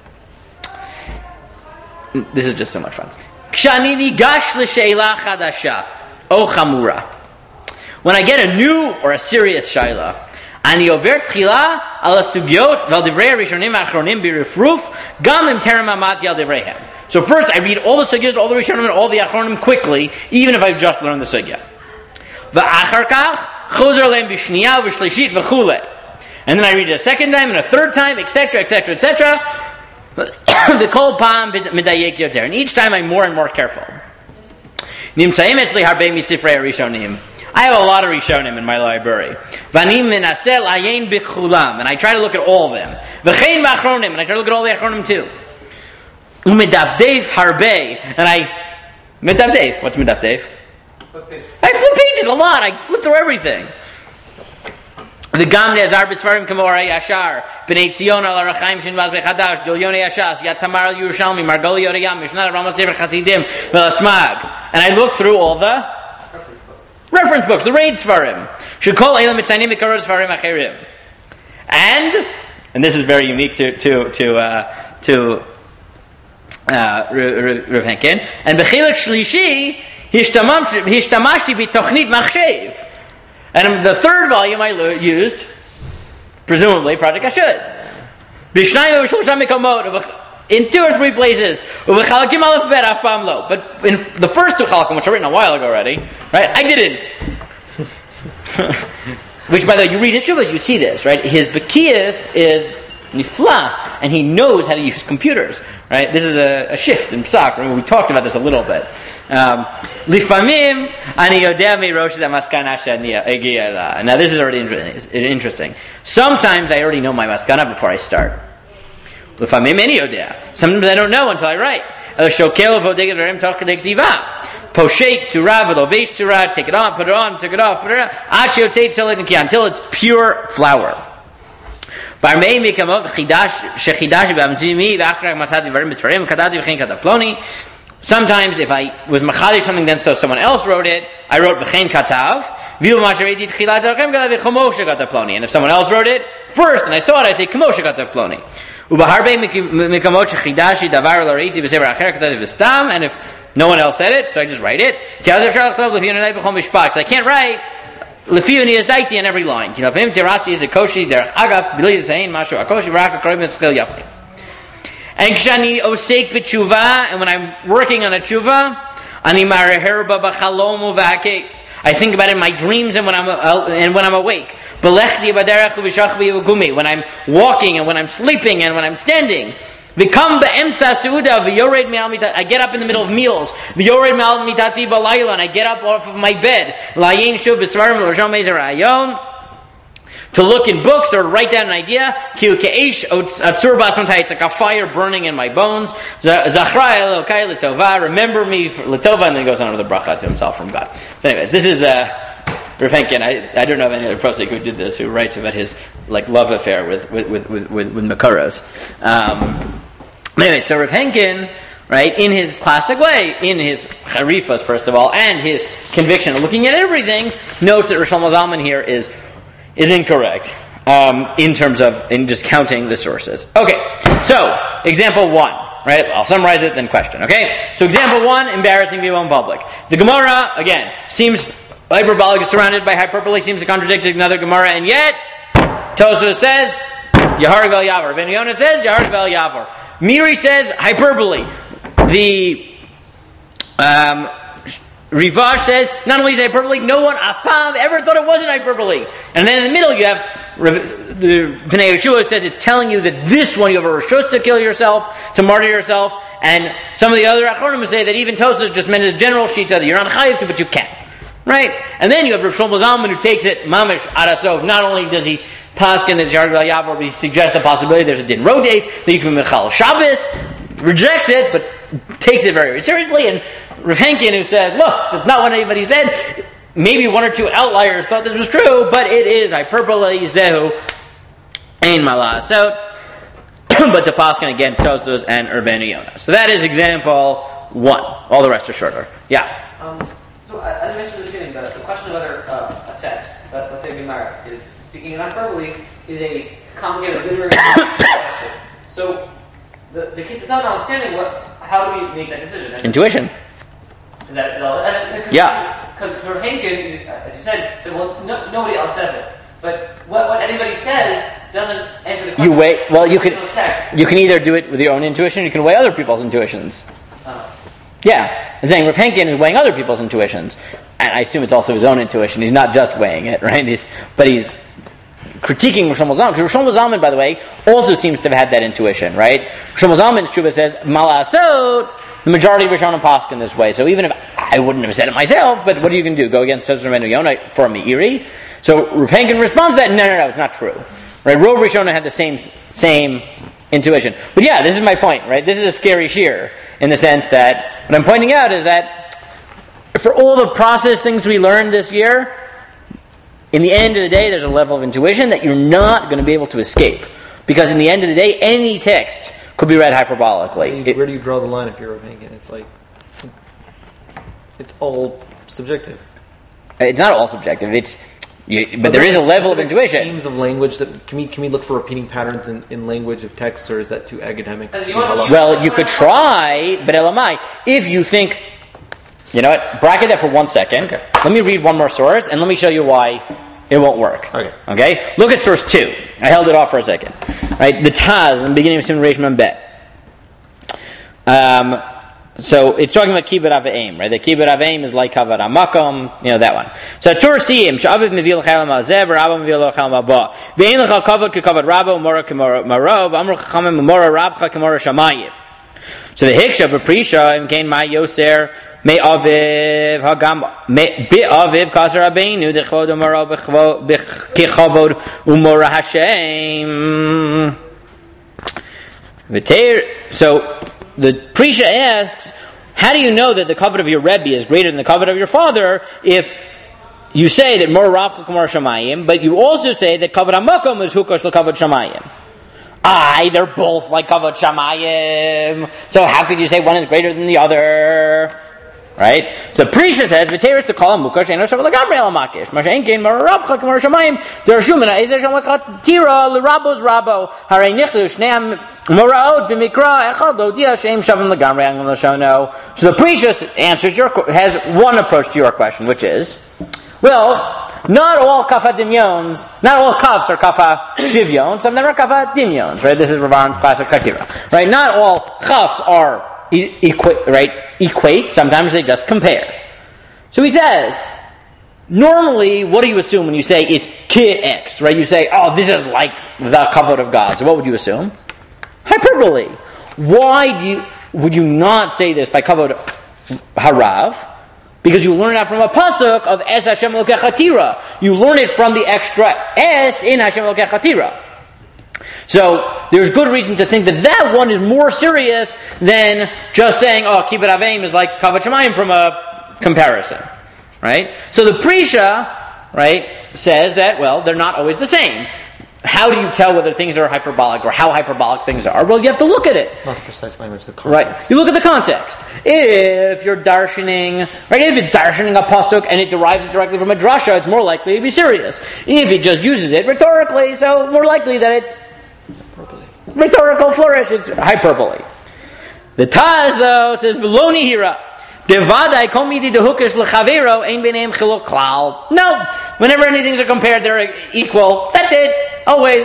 This is just so much fun. Kshani nigash l'sheila chadasha o chamura. When I get a new or a serious shaila, ani over tchila ala sugyot val divrei rishonim achronim birifruf gam im terem amat yal divreihem. So first I read all the sugyot, all the rishonim, and all the achronim quickly, even if I've just learned the sugya. Va'achar kach chozer aleim b'shniya v'shlishit v'chule. And then I read it a second time and a third time, et cetera, et cetera, et cetera. The kol pam midayek yoter, and each time I'm more and more careful. Nimtzaim etzli harbei misifrei rishonim. I have a lot of rishonim in my library. Vanim menasel ayin b'chulam, and I try to look at all of them. V'chein v'achronim, and I try to look at all the achronim too. Umedavdev harbei, and I medavdev. What's medavdev? I flip pages a lot. I flip through everything. The Gamne Azar B'Sfarim Kamora Yashar B'nei Tzion Al Arachaim Shin Vaz Bechadash Dilyone Yashas Yat Tamar Al Yerushalmi Margoli Yoriyam Mishnah Ramos Sefer Chasidim Velasmag, and I look through all the reference books, reference books the Raid Sfarim Shekol Elam Mitzaynim Mikarot Sfarim Acherim, and and this is very unique to to to uh, to uh, Rav Henkin, and B'Chilek Shlishi Hishtamashti B'Tochnit Machshev. And the third volume I lo- used, presumably, Project Ashud. In two or three places. But in the first two chalkim, which are written a while ago already, right, I didn't. Which, by the way, you read his shuvas, you see this, right? His Bekiyas is nifla, and he knows how to use computers, right? This is a, a shift in Psak. Remember, we talked about this a little bit. Lifamim ani yodea mirosh damaskana shania egiyala. Now this is already interesting. Sometimes I already know my maskana before I start. Lifamim ani yodea. Sometimes I don't know until I write. Shokel vodeged reim toch kedek diva. Poshet surah v'lovesh surah. Take it on, put it on, took it off. Until it's pure flour. Barmei mikamot chidash shechidash b'amtimi v'achrak matzati v'arim b'tzvarim kadati v'chein kataploni. Sometimes, if I was machadi something, then so someone else wrote it, I wrote v'chein katav. And if someone else wrote it first, and I saw it, I say kamoshe katav ploni. And if no one else said it, so I just write it. I can't write lefiuni is daiti in every line. You know, if him tiratzi is a koshi, derech agav b'li zayin mashu akoshi v'rak akroim eschil yafki. And kshani osek b'tshuva, and when I'm working on a tshuva, ani maraherba b'chalomu v'haketz. I think about it in my dreams and when I'm uh, and when I'm awake. Belechdi b'derech u'v'shachbi u'gumi. When I'm walking and when I'm sleeping and when I'm standing. V'kam be'emtza su'uda v'yored me'al mitat. I get up in the middle of meals. V'yored me'al mitati b'layla, and I get up off of my bed. La'yin shuv b'svarim l'rashom ezer ayon. To look in books or to write down an idea. It's like a fire burning in my bones. Remember me for Latova, and then he goes on with the bracha to himself from God. So anyways, this is uh, Rav Henkin. I, I don't know of any other prosek who did this, who writes about his like love affair with with with with, with, with Makaros. Um, anyway, so Rav Henkin, right, in his classic way, in his charifas first of all, and his conviction of looking at everything, notes that Rosh Zalman here is. is incorrect um, in terms of in just counting the sources. Okay, so example one, right? I'll summarize it, then question. Okay, so example one: embarrassing people in public. The Gemara again seems hyperbolic, is surrounded by hyperbole, seems to contradict another Gemara, and yet Tosfos says Yahar Vel Yavar. Ben Yonah says Yahar Vel Yavar. Miri says hyperbole. The um, Rivash says, not only is it hyperbole, no one afam ever thought it wasn't hyperbole. And then in the middle you have the Pnei Yeshua says it's telling you that this one you have a reshus to kill yourself, to martyr yourself, and some of the other Achronim say that even Tosfos just meant as general shita that you're not chayiv to, but you can. Right? And then you have Rav Shlomo Zalman who takes it mamish adasov. Not only does he paskin as Yahar Vel Yavar, but he suggests the possibility there's a din rodef, that you can be Mechal Shabbos, rejects it, but takes it very, very seriously, and Rav Henkin, who said, look, that's not what anybody said. Maybe one or two outliers thought this was true, but it is hyperbole, zehu, ein malasot. But the paskin against Tosfos and Rabbeinu Yonah. So that is example one. All the rest are shorter. Yeah? Um, so, uh, as I mentioned at the beginning, the, the question of whether uh, a text, let, let's say Gemara, is speaking in hyperbole, is a complicated literary question. So, the, the kids itself notwithstanding, what, how do we make that decision? Is Intuition. Is that, is that cause, Yeah. Because for Henkin, as you said, said well, no, nobody else says it. But what, what anybody says doesn't answer the question. You weigh, well, you can, no text. you can either do it with your own intuition, or you can weigh other people's intuitions. Oh. Yeah. I'm saying Rav Henkin is weighing other people's intuitions. And I assume it's also his own intuition. He's not just weighing it, right? He's, but he's critiquing Rosh Zalman. Because Rosh Zalman, by the way, also seems to have had that intuition, right? Rosh Zalman's Tshuva says, Malasot, the majority of Rishonim paskin this way. So even if I wouldn't have said it myself, but what are you going to do? Go against Tosfos Rabbeinu Yonah for a Meiri? So Rav Henkin responds to that, no, no, no, it's not true. Right? Rov Rishonim had the same same intuition. But yeah, this is my point, right? This is a scary shear in the sense that what I'm pointing out is that for all the process things we learned this year, in the end of the day, there's a level of intuition that you're not going to be able to escape. Because in the end of the day, any text could be read hyperbolically. Where do you draw the line if you're Rav Henkin? It's like, it's all subjective. It's not all subjective. It's you, but, but there is a like level of intuition. Schemes of language that can we can we look for repeating patterns in, in language of text, or is that too academic? As you want- Halakha? Well, you could try, but elamai, if you think, you know what, bracket that for one second. Okay. Let me read one more source, and let me show you why it won't work. Okay. Okay? Look at source two. I held it off for a second. Right? The Taz, in the beginning of Simon Reish Mem Bet. Um, so it's talking about kibbut aveim, right? The kibbut aveim is like kavod hamakom, you know that one. So Tur siyim she'aviv mevil chelam hazev, rabba mevil chelam haba. Ve'ein lecha kavod kekavod rabba, umora kemora marov, amru chachamim umora rabcha kemora shamayim. So the hiksha b'prisha im kain ma yoser me aviv hagam me bi aviv kaser abeinu dechvod umora b'kechavod umora hashem. V'teir. So the Prisha asks, how do you know that the covet of your Rebbe is greater than the covet of your father if you say that more Rabcha Kamar Shamayim, but you also say that covet HaMakom is Hukosh LeKavod Shamayim? Aye, they're both like Kavod Shamayim. So how could you say one is greater than the other? Right? So Prisha says, "V'teretz to call him mukash and Roshava Lagamre El Makish. Mashen Kein Marabcha Kamar Shamayim. There are Shumina Ezer Shem Tira LeRabos Rabo Harei Nichlu Shneim Moraot B'Mikra Echad Lo Dia Shem Shavim Lagamre Angam Lashono." So the Prisha answers your has one approach to your question, which is, well, not all kafa dimyons, not all kafs are kafa shivyon. Some of them are kafa dimyons. Right? This is Ravan's classic chakira. Right? Not all kafs are equate, right? Equate. Sometimes they just compare. So he says, normally, what do you assume when you say it's ki x? Right? You say, oh, this is like the kavod of God. So what would you assume? Hyperbole. Why do you would you not say this by kavod harav? Because you learn that from a pasuk of Es Hashem Elokei Chatira. You learn it from the extra Es in Hashem Elokei Chatira. So there's good reason to think that that one is more serious than just saying, oh, kibbut aveim is like kavod shamayim from a comparison. Right? So the Prisha, right, says that, well, they're not always the same. How do you tell whether things are hyperbolic or how hyperbolic things are? Well, you have to look at it. Not the precise language, the context. Right. You look at the context. If you're darshaning, right, if it's darshaning a pasuk and it derives it directly from a drasha, it's more likely to be serious. If it just uses it rhetorically, so more likely that it's Hyperbole. rhetorical flourish, it's hyperbole. The Taz, though, says, V'loni hira. Devadai komidi dehukish lechavero ein b'neim chiluk klal. No. Whenever anythings are compared, they're equal. That's it. Always.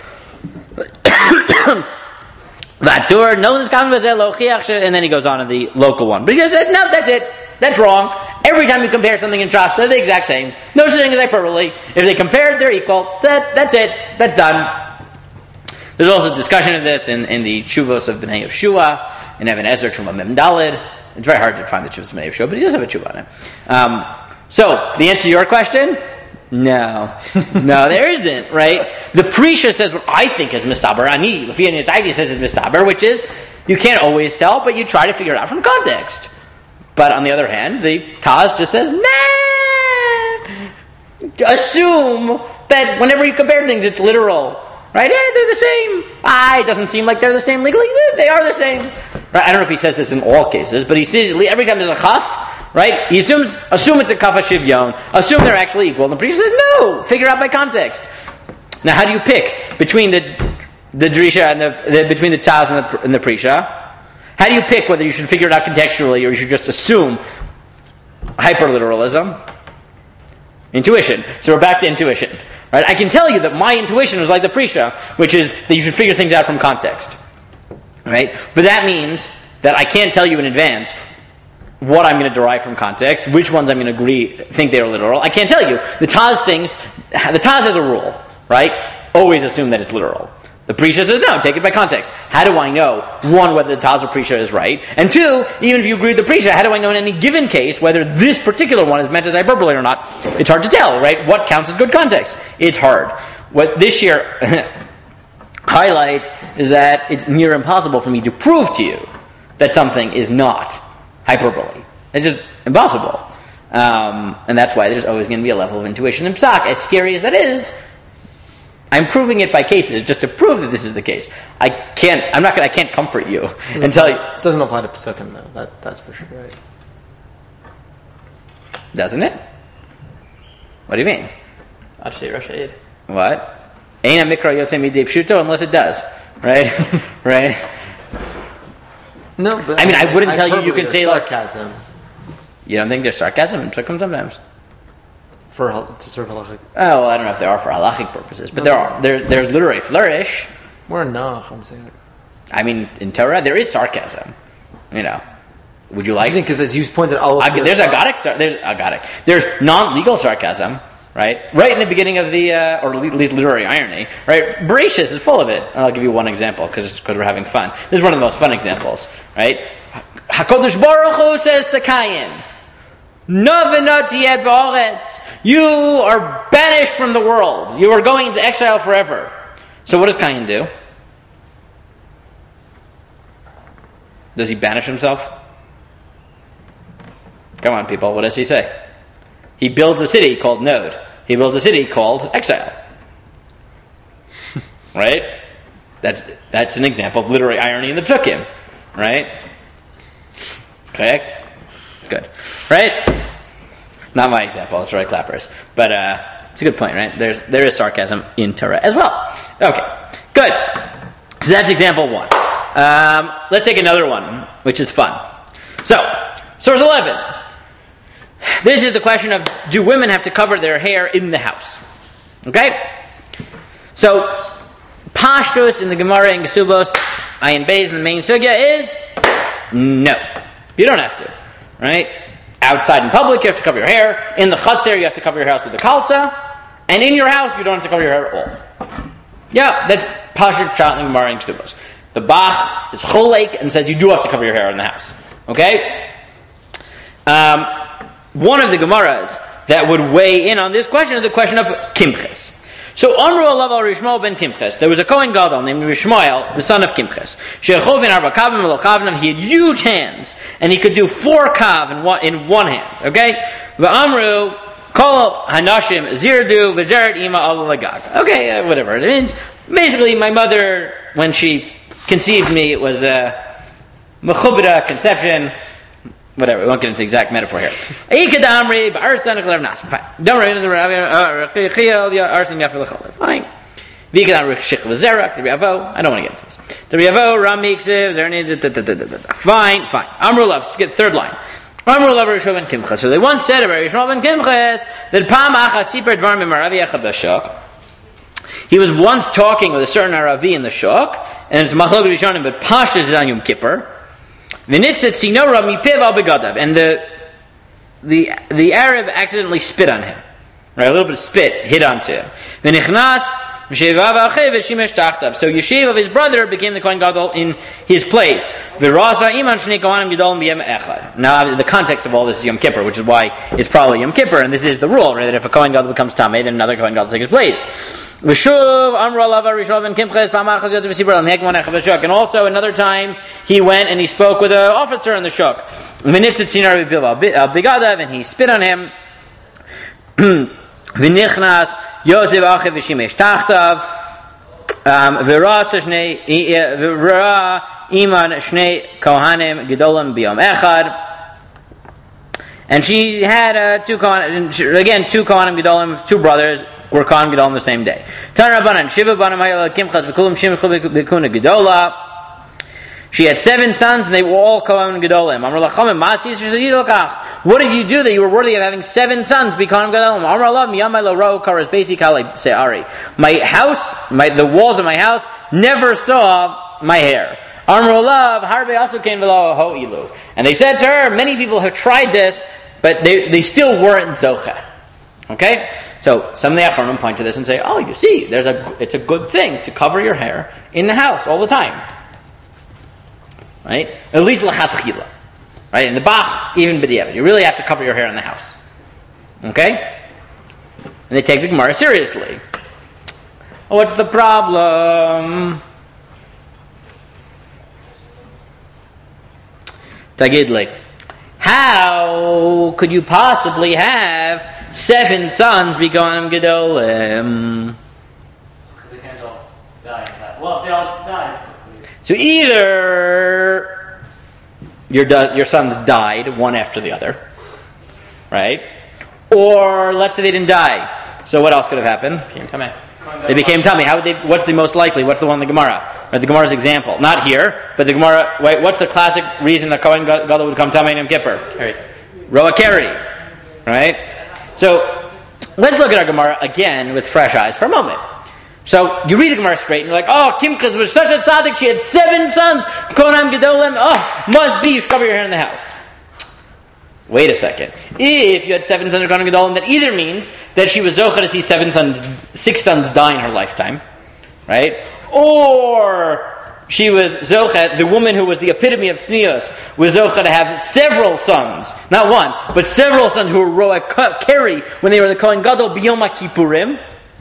Vatur, no one's coming with and then he goes on to the local one. But he just said, no, that's it. That's wrong. Every time you compare something in Shas, they're the exact same. No such thing as hyperbole. If they compare, they're equal. That, that's it. That's done. There's also discussion of this in, in the Chuvos of Bnei Yeshua, in Even Ezer Truma Mem Daled. It's very hard to find the Chuvos of Bnei Yeshua, but he does have a Chuva on it. Um, so, the answer to your question? No. No, there isn't, right? The Prisha says what I think is mistaber. Ani, Lefian Yitaiti says is mistaber, which is, you can't always tell, but you try to figure it out from context. But on the other hand, the Taz just says, nah, assume that whenever you compare things, it's literal. Right? Yeah, they're the same. Ah, it doesn't seem like they're the same legally. They are the same. Right? I don't know if he says this in all cases, but he says every time there's a chaf, right? He assumes, assume it's a kaf shivyon, assume they're actually equal. And the Prisha says, no, figure out by context. Now, how do you pick between the the drisha and the, the between the Taz and the, and the Prisha? How do you pick whether you should figure it out contextually or you should just assume hyperliteralism? Intuition. So we're back to intuition. Right? I can tell you that my intuition is like the Prisha, which is that you should figure things out from context. Right? But that means that I can't tell you in advance what I'm going to derive from context, which ones I'm going to agree think they are literal. I can't tell you. The Taz thinks, the Taz has a rule, right? Always assume that it's literal. The Prisha says, no, take it by context. How do I know, one, whether the Taz or Prisha is right? And two, even if you agree with the Prisha, how do I know in any given case whether this particular one is meant as hyperbole or not? It's hard to tell, right? What counts as good context? It's hard. What this year highlights is that it's near impossible for me to prove to you that something is not hyperbole. It's just impossible. Um, and that's why there's always going to be a level of intuition in Psak. As scary as that is, I'm proving it by cases just to prove that this is the case. I can't. I'm not going. I can't comfort you doesn't and tell you. It doesn't apply to Pesukim though. That that's for sure, right? Doesn't it? What do you mean? Actually, Rashaid. What? Ain't a mikra yotze midei pshuto unless it does, right? Right. No, but I mean, I wouldn't tell you. You can say like sarcasm. You don't think there's sarcasm in Psukim sometimes? For to serve halachic. Oh, well, I don't know if there are for halachic purposes, but there are. There's there's literary flourish. More enough, I'm saying. I mean, in Torah there is sarcasm. You know, would you like? Because as you pointed out, I, there's agadic. There's agadic. There's non-legal sarcasm, right? Right in the beginning of the uh, or at least literary irony, right? Bereshis is full of it. I'll give you one example because because we're having fun. This is one of the most fun examples, right? Hakadosh Baruch Hu says to Cain, you are banished from the world. You are going into exile forever. So what does Cain do? Does he banish himself? Come on, people. What does he say? He builds a city called Nod. He builds a city called exile. Right? That's that's an example of literary irony in the Psukim. Right? Correct? Good. Right? Not my example, it's Roy Clapper's. But uh, it's a good point, right? There's There is sarcasm in Torah as well. Okay, good. So that's example one. Um, let's take another one, which is fun. So, source eleven. This is the question of, do women have to cover their hair in the house? Okay? So, Pashtus in the Gemara in Gesubos, Ayin Beis in the main sugya is, no. You don't have to. Right? Outside in public, you have to cover your hair. In the chutzner, you have to cover your house with a kalsa. And in your house, you don't have to cover your hair at all. Yeah, that's Pashut Pshat in Gemara in Gesubos. The Bach is cholek and says you do have to cover your hair in the house. Okay? Um, one of the Gemaras that would weigh in on this question is the question of Kimches. So, Amru Alav al Rishmael ben Kimches. There was a Kohen Gadol named Rishmael, the son of Kimches. Shechovin arba kavim v'lo kavim. He had huge hands, and he could do four kav in one, in one hand. Okay? V'amru kol hanashim zirdu v'zeret ima al lagag. Okay, uh, whatever it means. Basically, my mother, when she conceived me, it was a mechubra conception. Whatever, we won't get into the exact metaphor here. Fine. Fine. I don't want to get into this. Fine, fine. Amrulav, get third line. Amrulav Rishon ben Kimches. So they once said about Rishon ben Kimches that Pam Acha Siper Dvar Mimaravi Echad B'Shok. He was once talking with a certain Aravi in the Shok, and it's Machlok Rishonim, but Pashtus is on Yom Kippur. And the the the Arab accidentally spit on him. Right, a little bit of spit hit onto him. So Yeshiv of his brother became the Kohen Gadol in his place. Now the context of all this is Yom Kippur, which is why it's probably Yom Kippur, and this is the rule, right? That if a Kohen Gadol becomes Tameh, then another Kohen Gadol takes his place. And also another time he went and he spoke with an officer in the shuk. And he spit on him. V'nichnas Yosef achiv v'shimesh tachtav v'ra iman shnei kohanim gedolim biyom echad. And she had uh, two kohanim, again two kohanim gedolim, two brothers were kohanim gedolim the same day. Tan Rabbanan shiva banim hayal kimchas v'kulam shimchul b'kuna gedola. She had seven sons, and they were all Kohanim Gedolim. Amar lachamim, Masi, she said, what did you do that you were worthy of having seven sons be Kohanim Gedolim? Amar lav, miyamai lo ro karas basi kalei se'ari. My house, my, the walls of my house, never saw my hair. Amar lav, harbe also came below ho ilu. And they said to her, many people have tried this, but they, they still weren't zocheh. Okay? So, some of the Achronim point to this and say, oh, you see, there's a, it's a good thing to cover your hair in the house all the time. Right? At least l'chatchila. Right? In the Bach, even b'diavad. You really have to cover your hair in the house. Okay? And they take the Gemara seriously. What's the problem? Tagidli. How could you possibly have seven sons be Kohanim Gedolim? Because they can't all die in that. Well, if they all die. So either your your sons died one after the other, right? Or let's say they didn't die. So what else could have happened? Became tummy. They became tummy. How would they? What's the most likely? What's the one in the Gemara? Or the Gemara's example? Not here, but the Gemara. Wait, what's the classic reason that Kohen Gadol would become tummy in Yom Kippur? Roa Keri, right? So let's look at our Gemara again with fresh eyes for a moment. So you read the Gemara straight and you're like, oh, Kimchas was such a tzaddik, she had seven sons, Kohanim Gedolim, oh, must be, you should cover your hair in the house. Wait a second. If you had seven sons of Kohanim Gedolim, that either means that she was zocha to see seven sons, six sons die in her lifetime, right? Or she was zocha, the woman who was the epitome of tznius, was zocha to have several sons, not one, but several sons who were roa keri when they were the Kohen Gadol b'yom HaKippurim.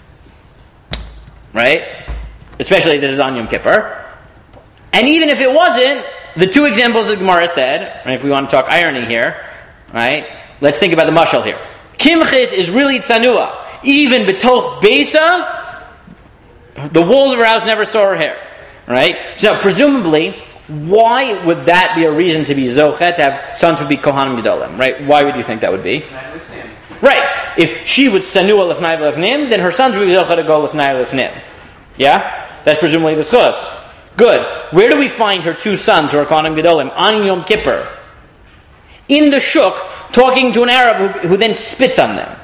Right? Especially if this is on Yom Kippur. And even if it wasn't, the two examples that Gemara said, right, if we want to talk irony here, right? Let's think about the mashal here. Kimchis is really tzanua. Even betoch besa, the walls of her house never saw her hair. Right? So presumably, why would that be a reason to be zochet, to have sons who be Kohanim Gedolim? Right? Why would you think that would be? Right. If she was Sanua Lefnai Lefnim, then her sons would be Zocha to go Lefnai Lefnim. Yeah? That's presumably the schus. Good. Where do we find her two sons who are Kohanim Gedolim? On Yom Kippur. In the shuk, talking to an Arab who, who then spits on them.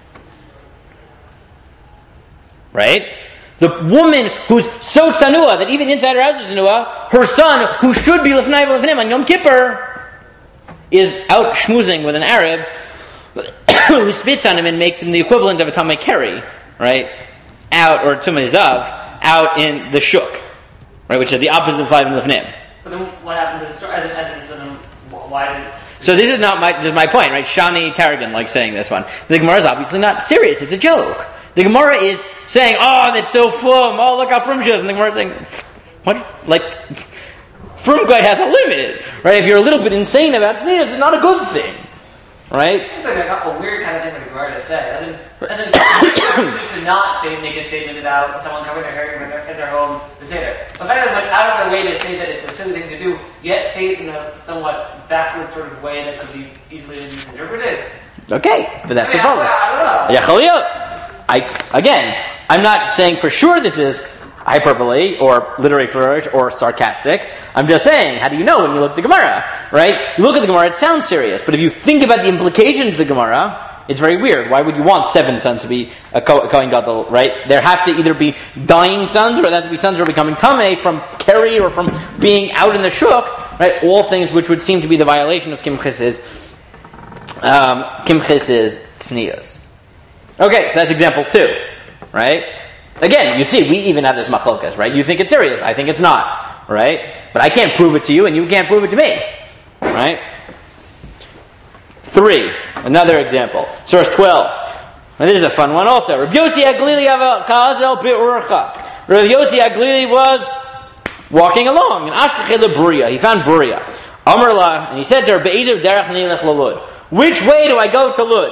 Right? The woman who's so Tsanua that even inside her house is Tsanua, her son, who should be Lefnai Lefnim on Yom Kippur, is out schmoozing with an Arab who spits on him and makes him the equivalent of a Tamei Keri, right? Out, or Tumei Zav, out in the shuk, right? Which is the opposite of five and Lefnim. But then what happened to the story? As in, as in, so then why is it? So this is not my, just my point, right? Shani Tarragon likes saying this one. The Gemara is obviously not serious, it's a joke. The Gemara is saying, oh, that's so frum, oh, look how frum she is. And the Gemara is saying, what? Like, frum guy has a limit, right? If you're a little bit insane about sneakers, it's not a good thing. Right? It seems like a, a weird kind of thing for the Gemara to say. As in, as in to, to not say, make a statement about someone covering their hair in their, in their home to say that. So if I went out of their way to say that it's a silly thing to do, yet say it in a somewhat backward sort of way that could be easily misinterpreted. Okay, but that's I mean, the problem. I, I don't know. I, again, I'm not saying for sure this is hyperbole or literary flourish or sarcastic. I'm just saying, how do you know when you look at the Gemara, right? You look at the Gemara, it sounds serious, but if you think about the implications of the Gemara, it's very weird. Why would you want seven sons to be a Kohen Gadol, right? There have to either be dying sons, or there have to be sons who are becoming Tameh from Keri or from being out in the Shuk, right? All things which would seem to be the violation of Kimches's um, Kimches's Tznius. Okay, so that's example two, right? Again, you see, we even have this machlokas, right? You think it's serious, I think it's not, right? But I can't prove it to you, and you can't prove it to me, right? Three, another example. Source twelve. And this is a fun one also. Rabbi Yossi Haglili Kazel Be'urcha. Rabbi Yossi Haglili was walking along in Ashkechel Buria. He found Buria. Amar la, and he said to her, Be'ezer derech nilech lalud. Which way do I go to Lud?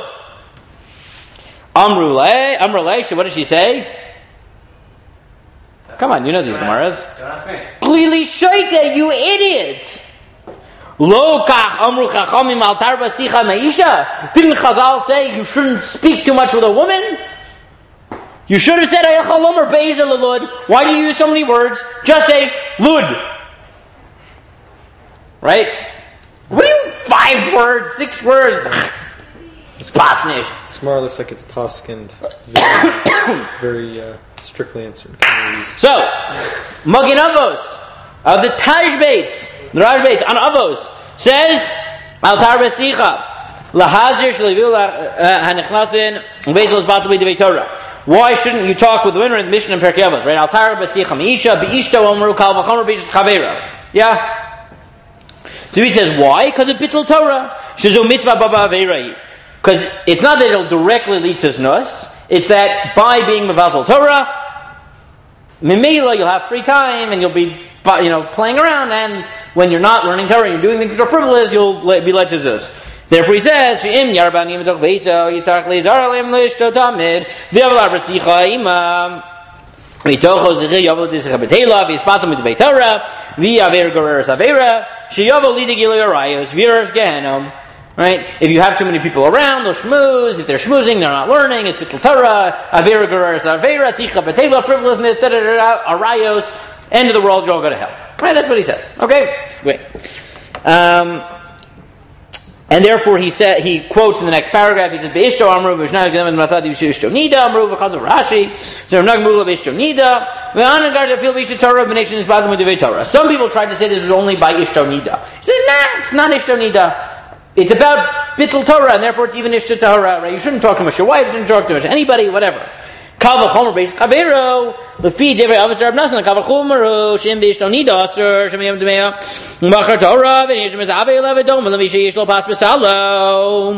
Amru le, Amru le, what did she say? Come on, you know these Gemaras. Don't ask me. Glili shoite, you idiot! Lo kach amru chachamim al tarba sicha meisha. Didn't Chazal say you shouldn't speak too much with a woman? You should have said ayachal omer be'ezer lalud. Why do you use so many words? Just say Lud. Right? What do you, five words, six words? Pasnish. This Gemara looks like it's poskined very, very uh, strictly in certain communities. So, Magin Avos of the Taj Bates, the Raj Bates on Avos says, Al Tarba Sicha, Lahazir Shalivu Hanichnasin, Bezel is about to be the Torah. Why shouldn't you talk with women in the Mishnah and Perkei Avos? Right? Al Tarba Sicha Meisha, Beishto Omru Kal Vachomer Beishos Chavera. Yeah? So he says, why? Because of Bittul Torah. Shazu mitzvah baba aveirai. Because it's not that it'll directly lead to znus, it's that by being mevatel Torah, Mimela, you'll have free time and you'll be, you know, playing around, and when you're not learning Torah and you're doing things that are frivolous, you'll be led to znus. Therefore he says, She'im yarbanim etoch beiso, yitach leizar alim lishto tamid, v'yavel arvasicha imam, Mitocho zechil yavel discha betela, v'ispato mit beitorah, v'yaver goreres avera, she'yavel lidig ilay arayos, v'yarash gehenom. Right? If you have too many people around, they'll schmooze. If they're schmoozing, they're not learning. It's Bittul Torah, avera goreres avera, sicha betela, frivolousness, da da da, arayos, end of the world, you'll all go to hell. Right? That's what he says. Okay? Great. Um... And therefore, he said he quotes in the next paragraph. He says, "Beishto amru v'shnai g'nemen matadi v'shishto nida amru because of Rashi. So Rav Nagmula beishto nida v'anagar to feel beishto Torah v'nation is badam with Torah." Some people tried to say this was only by ishto nida. He says, "Nah, it's not ishto nida. It's about bittul Torah, and therefore it's even ishto Torah. Right? You shouldn't talk too much to your wife. You shouldn't talk too much to anybody. Whatever." Kal v'chomer beis chavero lefi divrei Avos Rav Nasan kal v'chomer shem beishto nida aser shem yom demea machar Torah v'nishim es avei levedom levi sheish lo pas besalo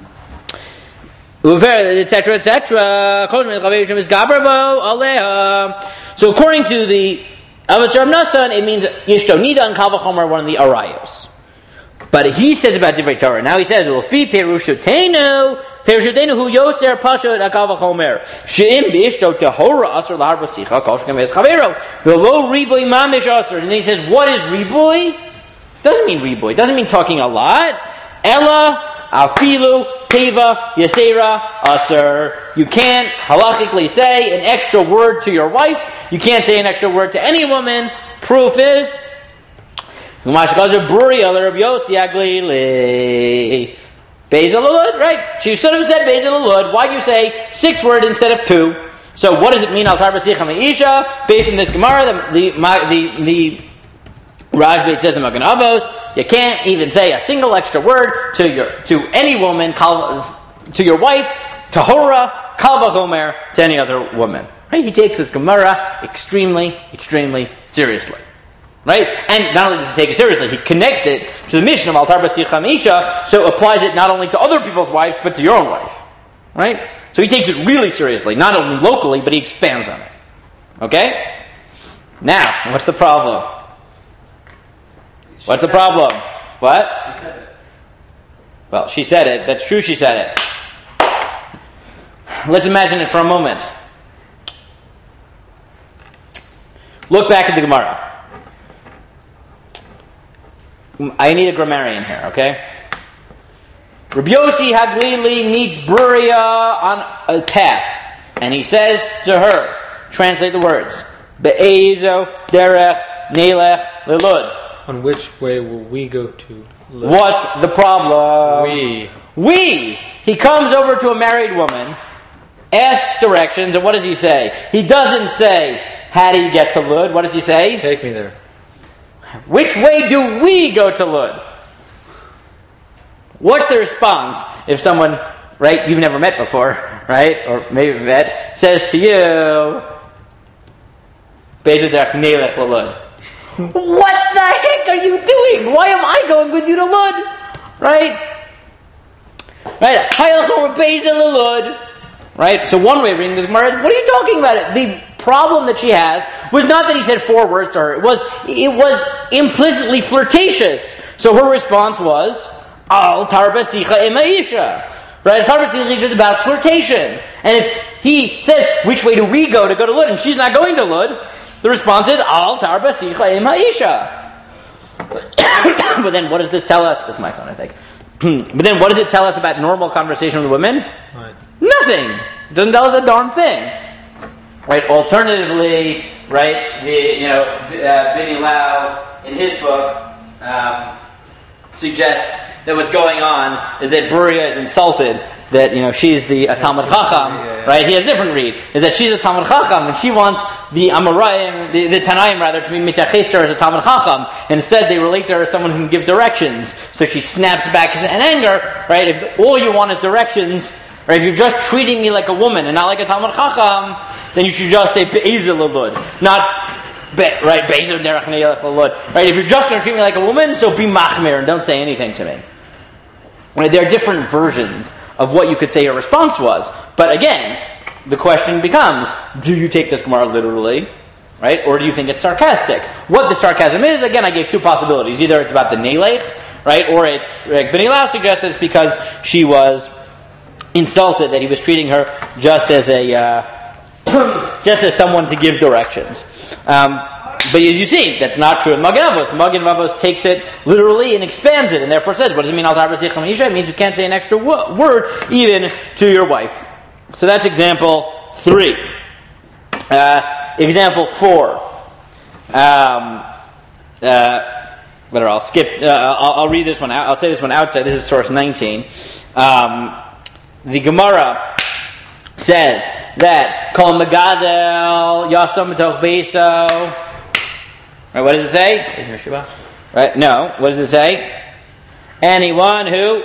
uver etc etc kol shem chavero shem es gaberbo aleha. So according to the Avos Rav Nasan, it means yishto nida and kal v'chomer one of the arayos. But he says about divrei Torah. Now he says lefi perushotenu. Pershutenu hu yoser pashut akal v'chomer she'im beishto tehora aser lahar b'sicha kol shkem es chavero v'lo riboy mamish aser. And then he says, what is riboy? Doesn't mean riboy. Doesn't mean talking a lot. Ella afilu teva yasera aser. You can't halachically say an extra word to your wife. You can't say an extra word to any woman. Proof is Umashkazer Buri Al Rabbi Yossi Haglili. Bezel Alud, right? She should have said Bezel Alud. Why do you say six words instead of two? So what does it mean? Al Tarba Sicha Meisha. Based on this Gemara, the the the, the Rajbeit says the Magen Avos, you can't even say a single extra word to your to any woman, to your wife, Tahora, Kal V'chomer, to any other woman. Right? He takes this Gemara extremely, extremely seriously. Right? And not only does he take it seriously, he connects it to the mission of Al Tarba Sicha Meisha, so applies it not only to other people's wives, but to your own wife. Right? So he takes it really seriously, not only locally, but he expands on it. Okay? Now, what's the problem? What's the problem? What? She said it. Well, she said it. That's true, she said it. Let's imagine it for a moment. Look back at the Gemara. I need a grammarian here, okay? Rabbi Yossi Haglili meets Bruria on a path, and he says to her, translate the words, Be'ezo derech nelech lelud. On which way will we go to live? What's the problem? We. We! He comes over to a married woman, asks directions, and what does he say? He doesn't say, how do you get to Lud? What does he say? Take me there. Which way do we go to Lud? What's the response if someone, right, you've never met before, right, or maybe met, says to you, Bezadach Nelech LaLud. What the heck are you doing? Why am I going with you to Lud? Right? Right? Hayalchor Bezad LaLud. Right? So one way of reading this Gemara is, what are you talking about? It? The problem that she has was not that he said four words to her. It was, it was implicitly flirtatious. So her response was, Al tarba sicha emaisha. Right? Tarba sicha is just about flirtation. And if he says, which way do we go to go to Lud? And she's not going to Lud. The response is, Al tarba sicha emaisha. But then what does this tell us? That's my phone, I think. But then what does it tell us about normal conversation with women? Right. Nothing. It doesn't tell us a darn thing. Right? Alternatively, right, the, you know, uh, Benny Lau, in his book, um, suggests that what's going on is that Buria is insulted that, you know, she's the a Talmud Chacham, yeah, yeah. right? He has a different read. Is that she's a Talmud Chacham and she wants the Amoraim, the, the Tanaim rather, to be mitaches her as a Talmud Chacham. And instead they relate to her as someone who can give directions. So she snaps back in anger, right? If all you want is directions, or if you're just treating me like a woman and not like a Talmud Chacham, then you should just say Be'ezer Lelud, not Be, right? Be'ezer Derech Ne'elech Lelud. Right? If you're just going to treat me like a woman, so be Machmir and don't say anything to me. Right? There are different versions of what you could say your response was. But again, the question becomes, do you take this Gemara literally? Right? Or do you think it's sarcastic? What the sarcasm is, again, I gave two possibilities. Either it's about the Neilech, right? Or it's, like Benny Lau suggested, it's because she was insulted that he was treating her just as a, uh, just as someone to give directions. Um, But as you see, that's not true in Magen Avos. Magen Avos takes it literally and expands it, and therefore says, what does it mean, Al Tarba Sicha Emaisha? It means you can't say an extra wo- word even to your wife. So that's example three. Uh, example four. Um, uh, whatever, I'll skip, uh, I'll, I'll read this one out. I'll say this one outside. This is source nineteen. Um, the Gemara says that Kol Megadel Yasam B'toch Beiso. Right, what does it say? Right, no. What does it say? Anyone who.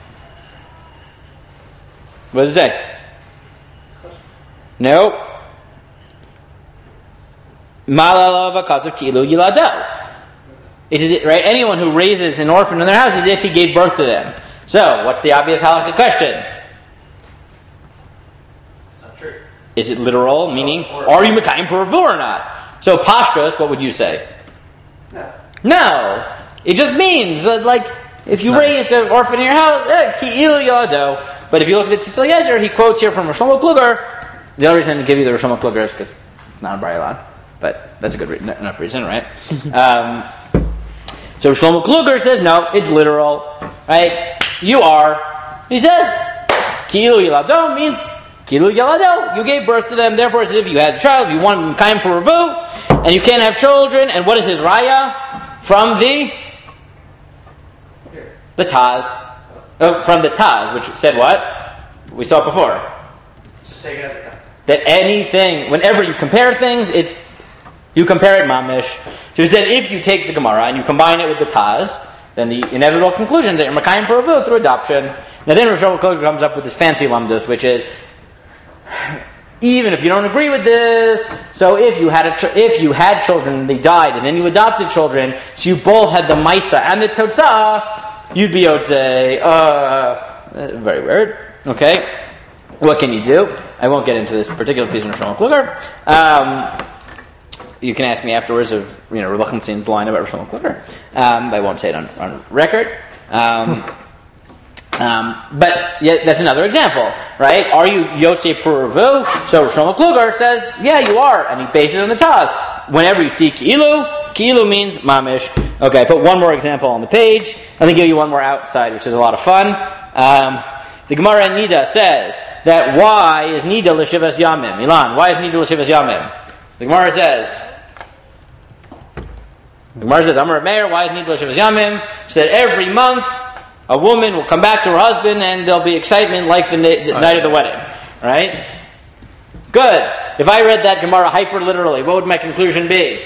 What does it say? No. Malalava kasav kilu yilado. It is right. Anyone who raises an orphan in their house is if he gave birth to them. So, what's the obvious halakha question? It's not true. Is it literal? Meaning, or, or, are you mekayim puravu or not? So, pashtos, what would you say? No. No. It just means that, like, if you nice. raised an orphan in your house, eh, ki'ilu yalado. But if you look at the Tzitz Eliezer, he quotes here from Rosh Shlomo Kluger. The only reason to give you the Rosh Shlomo Kluger is because it's not a Braylan. But that's a good re- enough reason, right? um, so Rosh Shlomo Kluger says, no, it's literal. Right? You are. He says, ki'ilu yalado means ki'ilu yalado. You gave birth to them, therefore it's as if you had a child. If you want kaim puravu, and you can't have children, and what is his raya? From the the Taz. Oh, from the Taz, which said what? We saw it before. Just take it as it comes. That anything, whenever you compare things, it's you compare it mamish. So he said if you take the Gemara and you combine it with the Taz, then the inevitable conclusion that you're Makayim Puravu through adoption. Now then Rosh Hashanah comes up with this fancy lamdus, which is even if you don't agree with this, so if you had a ch- if you had children and they died, and then you adopted children, so you both had the Maisa and the Totzah, you'd be able to say, uh, very weird. Okay, what can you do? I won't get into this particular piece of Rosh Hashanah Kluger. Um, you can ask me afterwards of you know Relachenstein's line about Rosh Hashanah Kluger. Um, I won't say it on, on record. Um, Um, but yeah, that's another example, right? Are you Yotze Puravu? So Shlomo Kluger says, yeah, you are, and he bases it on the Taz. Whenever you see Ki'ilu, Ki'ilu means mamish. Okay, I put one more example on the page. Let me give you one more outside, which is a lot of fun. Um, the Gemara in Nida says that why is Nida l'shivas yamim? Milan, why is Nida l'shivas yamim? The Gemara says, the Gemara says, Amar Meir, why is Nida l'shivas yamim? She said every month a woman will come back to her husband and there'll be excitement like the, na- the night of the wedding. Right? Good. If I read that Gemara hyper literally, what would my conclusion be?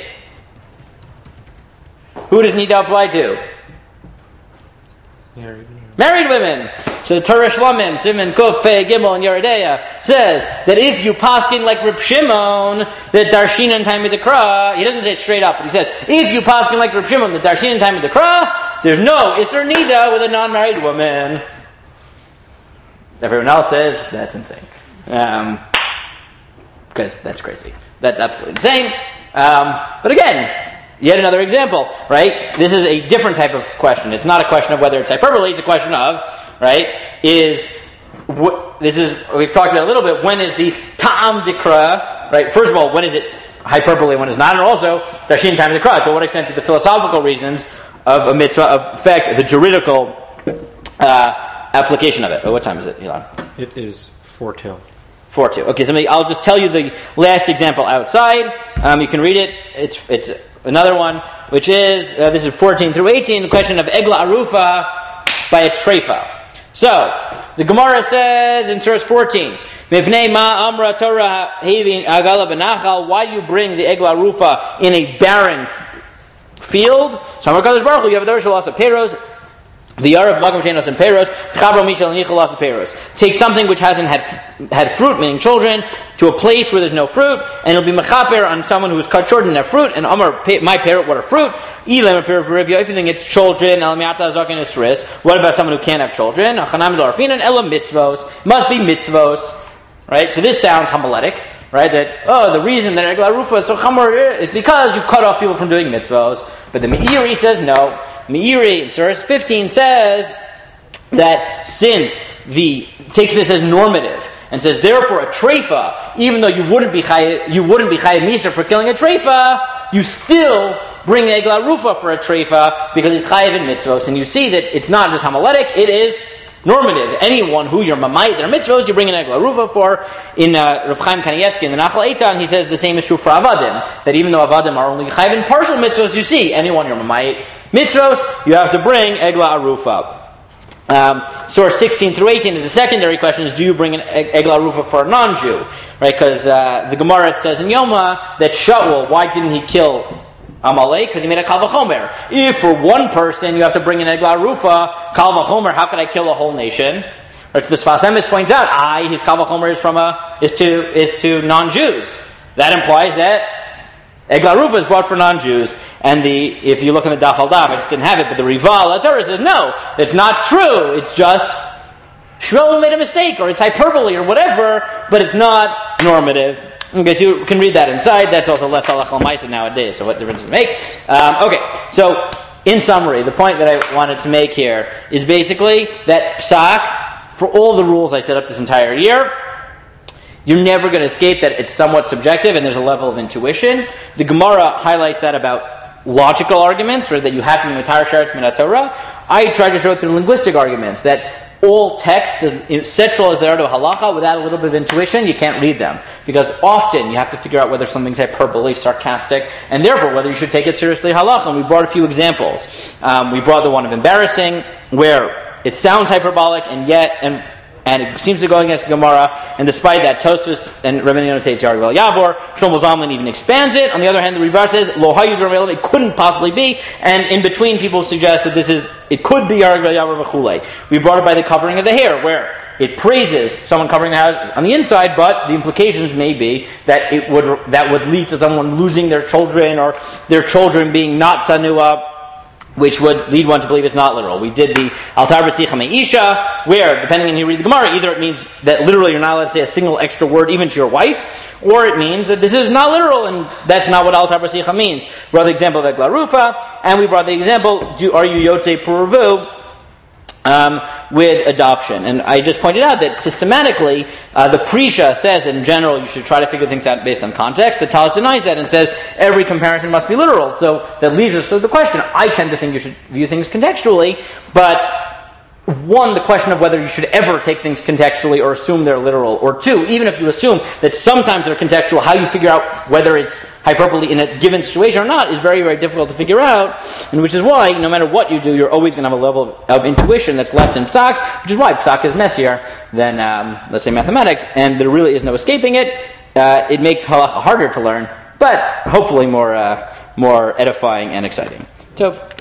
Who does Nida apply to? Married. Married women. So the Torah Shlamim, Simon, Kuf, Pei, Gimel, and Yeridea says that if you paskin like Reb Shimon, that Darshin and Time of the Kra, he doesn't say it straight up, but he says, if you paskin like Reb Shimon, the Darshin and Time of the Kra, there's no Isser Nida with a non-married woman. Everyone else says, that's insane. Um, because that's crazy. That's absolutely insane. Um, but again, yet another example, right? This is a different type of question. It's not a question of whether it's hyperbole. It's a question of, right, is, wh- this is, we've talked about a little bit, when is the ta'am dikra, right? First of all, when is it hyperbole, when it's not? And also, dashin ta'am dikra. To what extent do the philosophical reasons of a mitzvah affect the juridical uh, application of it? Oh, what time is it, Elon? It is four till. Four two. Okay, so I'll just tell you the last example outside. Um, you can read it. It's it's another one, which is uh, this is fourteen through eighteen. The question of egla arufa by a treifa. So the Gemara says in source fourteen, "Mipnei ma amra Torah having agala benachal." Why do you bring the egla arufa in a barren field? So Amar Kadosh Baruch Hu, you have a Dorsha loss of peros. The Yarav Magam Shenos and Peros, Chabro Mishal Nicholas and Peros. Take something which hasn't had had fruit, meaning children, to a place where there's no fruit, and it'll be mechaper on someone who is cut short and have fruit. And Amar, my parrot, what are fruit? Elam a parrot for Rivya. If you think it's children, Elamiata Zakin Isris. What about someone who can't have children? Achanam Dorfin and Elam mitzvos. Must be mitzvos. Right? So this sounds homiletic. Right? That, oh, the reason that Egla Rufa is so chamor is because you cut off people from doing mitzvos. But the Meiri says no. Meiri, in verse fifteen, says that since the takes this as normative and says therefore a treifa, even though you wouldn't be chay, you wouldn't be chayav misa for killing a treifa, you still bring egla rufa for a treifa because it's chayav in mitzvos. And you see that it's not just homiletic; it is normative. Anyone who you're mamayit their mitzvos, you bring an egla rufa for. In uh, Rav Chaim Kanievsky in the Nachal Eitan, he says the same is true for avadim. That even though avadim are only chayav in partial mitzvos, you see anyone you're mamayit mitzvos, you have to bring egla arufa. Um, source sixteen through eighteen is the secondary question: is do you bring an egla arufa for a non-Jew? Right? Because uh, the Gemara it says in Yoma that Shaul, why didn't he kill Amalek? Because he made a kal vachomer. If for one person you have to bring an egla arufa, kal vachomer, how could I kill a whole nation? Right? So the Sfas Emes points out, I his kal vachomer is from a is to is to non-Jews. That implies that egla arufa is brought for non-Jews. And the if you look in the Daf al Daf, I just didn't have it, but the Rival Torah says no, it's not true. It's just Shmuel made a mistake, or it's hyperbole, or whatever, but it's not normative. Okay, so you can read that inside. That's also less halach l'maisa nowadays. So what difference does it make? Um, okay, so in summary, the point that I wanted to make here is basically that psak, for all the rules I set up this entire year, you're never going to escape that it's somewhat subjective, and there's a level of intuition. The Gemara highlights that about logical arguments, or that you have to be matar sheretz min Torah. I try to show it through linguistic arguments that all texts, as central as they are to halacha, without a little bit of intuition, you can't read them. Because often you have to figure out whether something's hyperbole, sarcastic, and therefore whether you should take it seriously halacha. And we brought a few examples. Um, we brought the one of embarrassing, where it sounds hyperbolic, and yet, and and it seems to go against the Gemara, and despite that, Tosfos and Rabbi Yonah say it's Yargvel Yavor. Shlomo Zalman even expands it. On the other hand, the Rivar says Lo Hayud Ramelim, it couldn't possibly be, and in between, people suggest that this is it could be Yargvel Yavor v'chulei. We brought it by the covering of the hair, where it praises someone covering the hair on the inside, but the implications may be that it would that would lead to someone losing their children, or their children being not sanua, which would lead one to believe it's not literal. We did the Altar B'Sicha Me'isha, where, depending on how you read the Gemara, either it means that literally you're not allowed to say a single extra word even to your wife, or it means that this is not literal, and that's not what Altar B'Sicha means. We brought the example of Egla Rufa, and we brought the example, do, are you Yotzei Puravu, Um, with adoption. And I just pointed out that systematically, uh, the Prisha says that in general you should try to figure things out based on context. The Taz denies that and says every comparison must be literal. So that leaves us with the question. I tend to think you should view things contextually, but one, the question of whether you should ever take things contextually or assume they're literal, or two, even if you assume that sometimes they're contextual, how you figure out whether it's hyperbole in a given situation or not is very, very difficult to figure out, and which is why, no matter what you do, you're always going to have a level of, of intuition that's left in psak, which is why psak is messier than, um, let's say, mathematics, and there really is no escaping it. Uh, it makes halacha harder to learn, but hopefully more, uh, more edifying and exciting. So.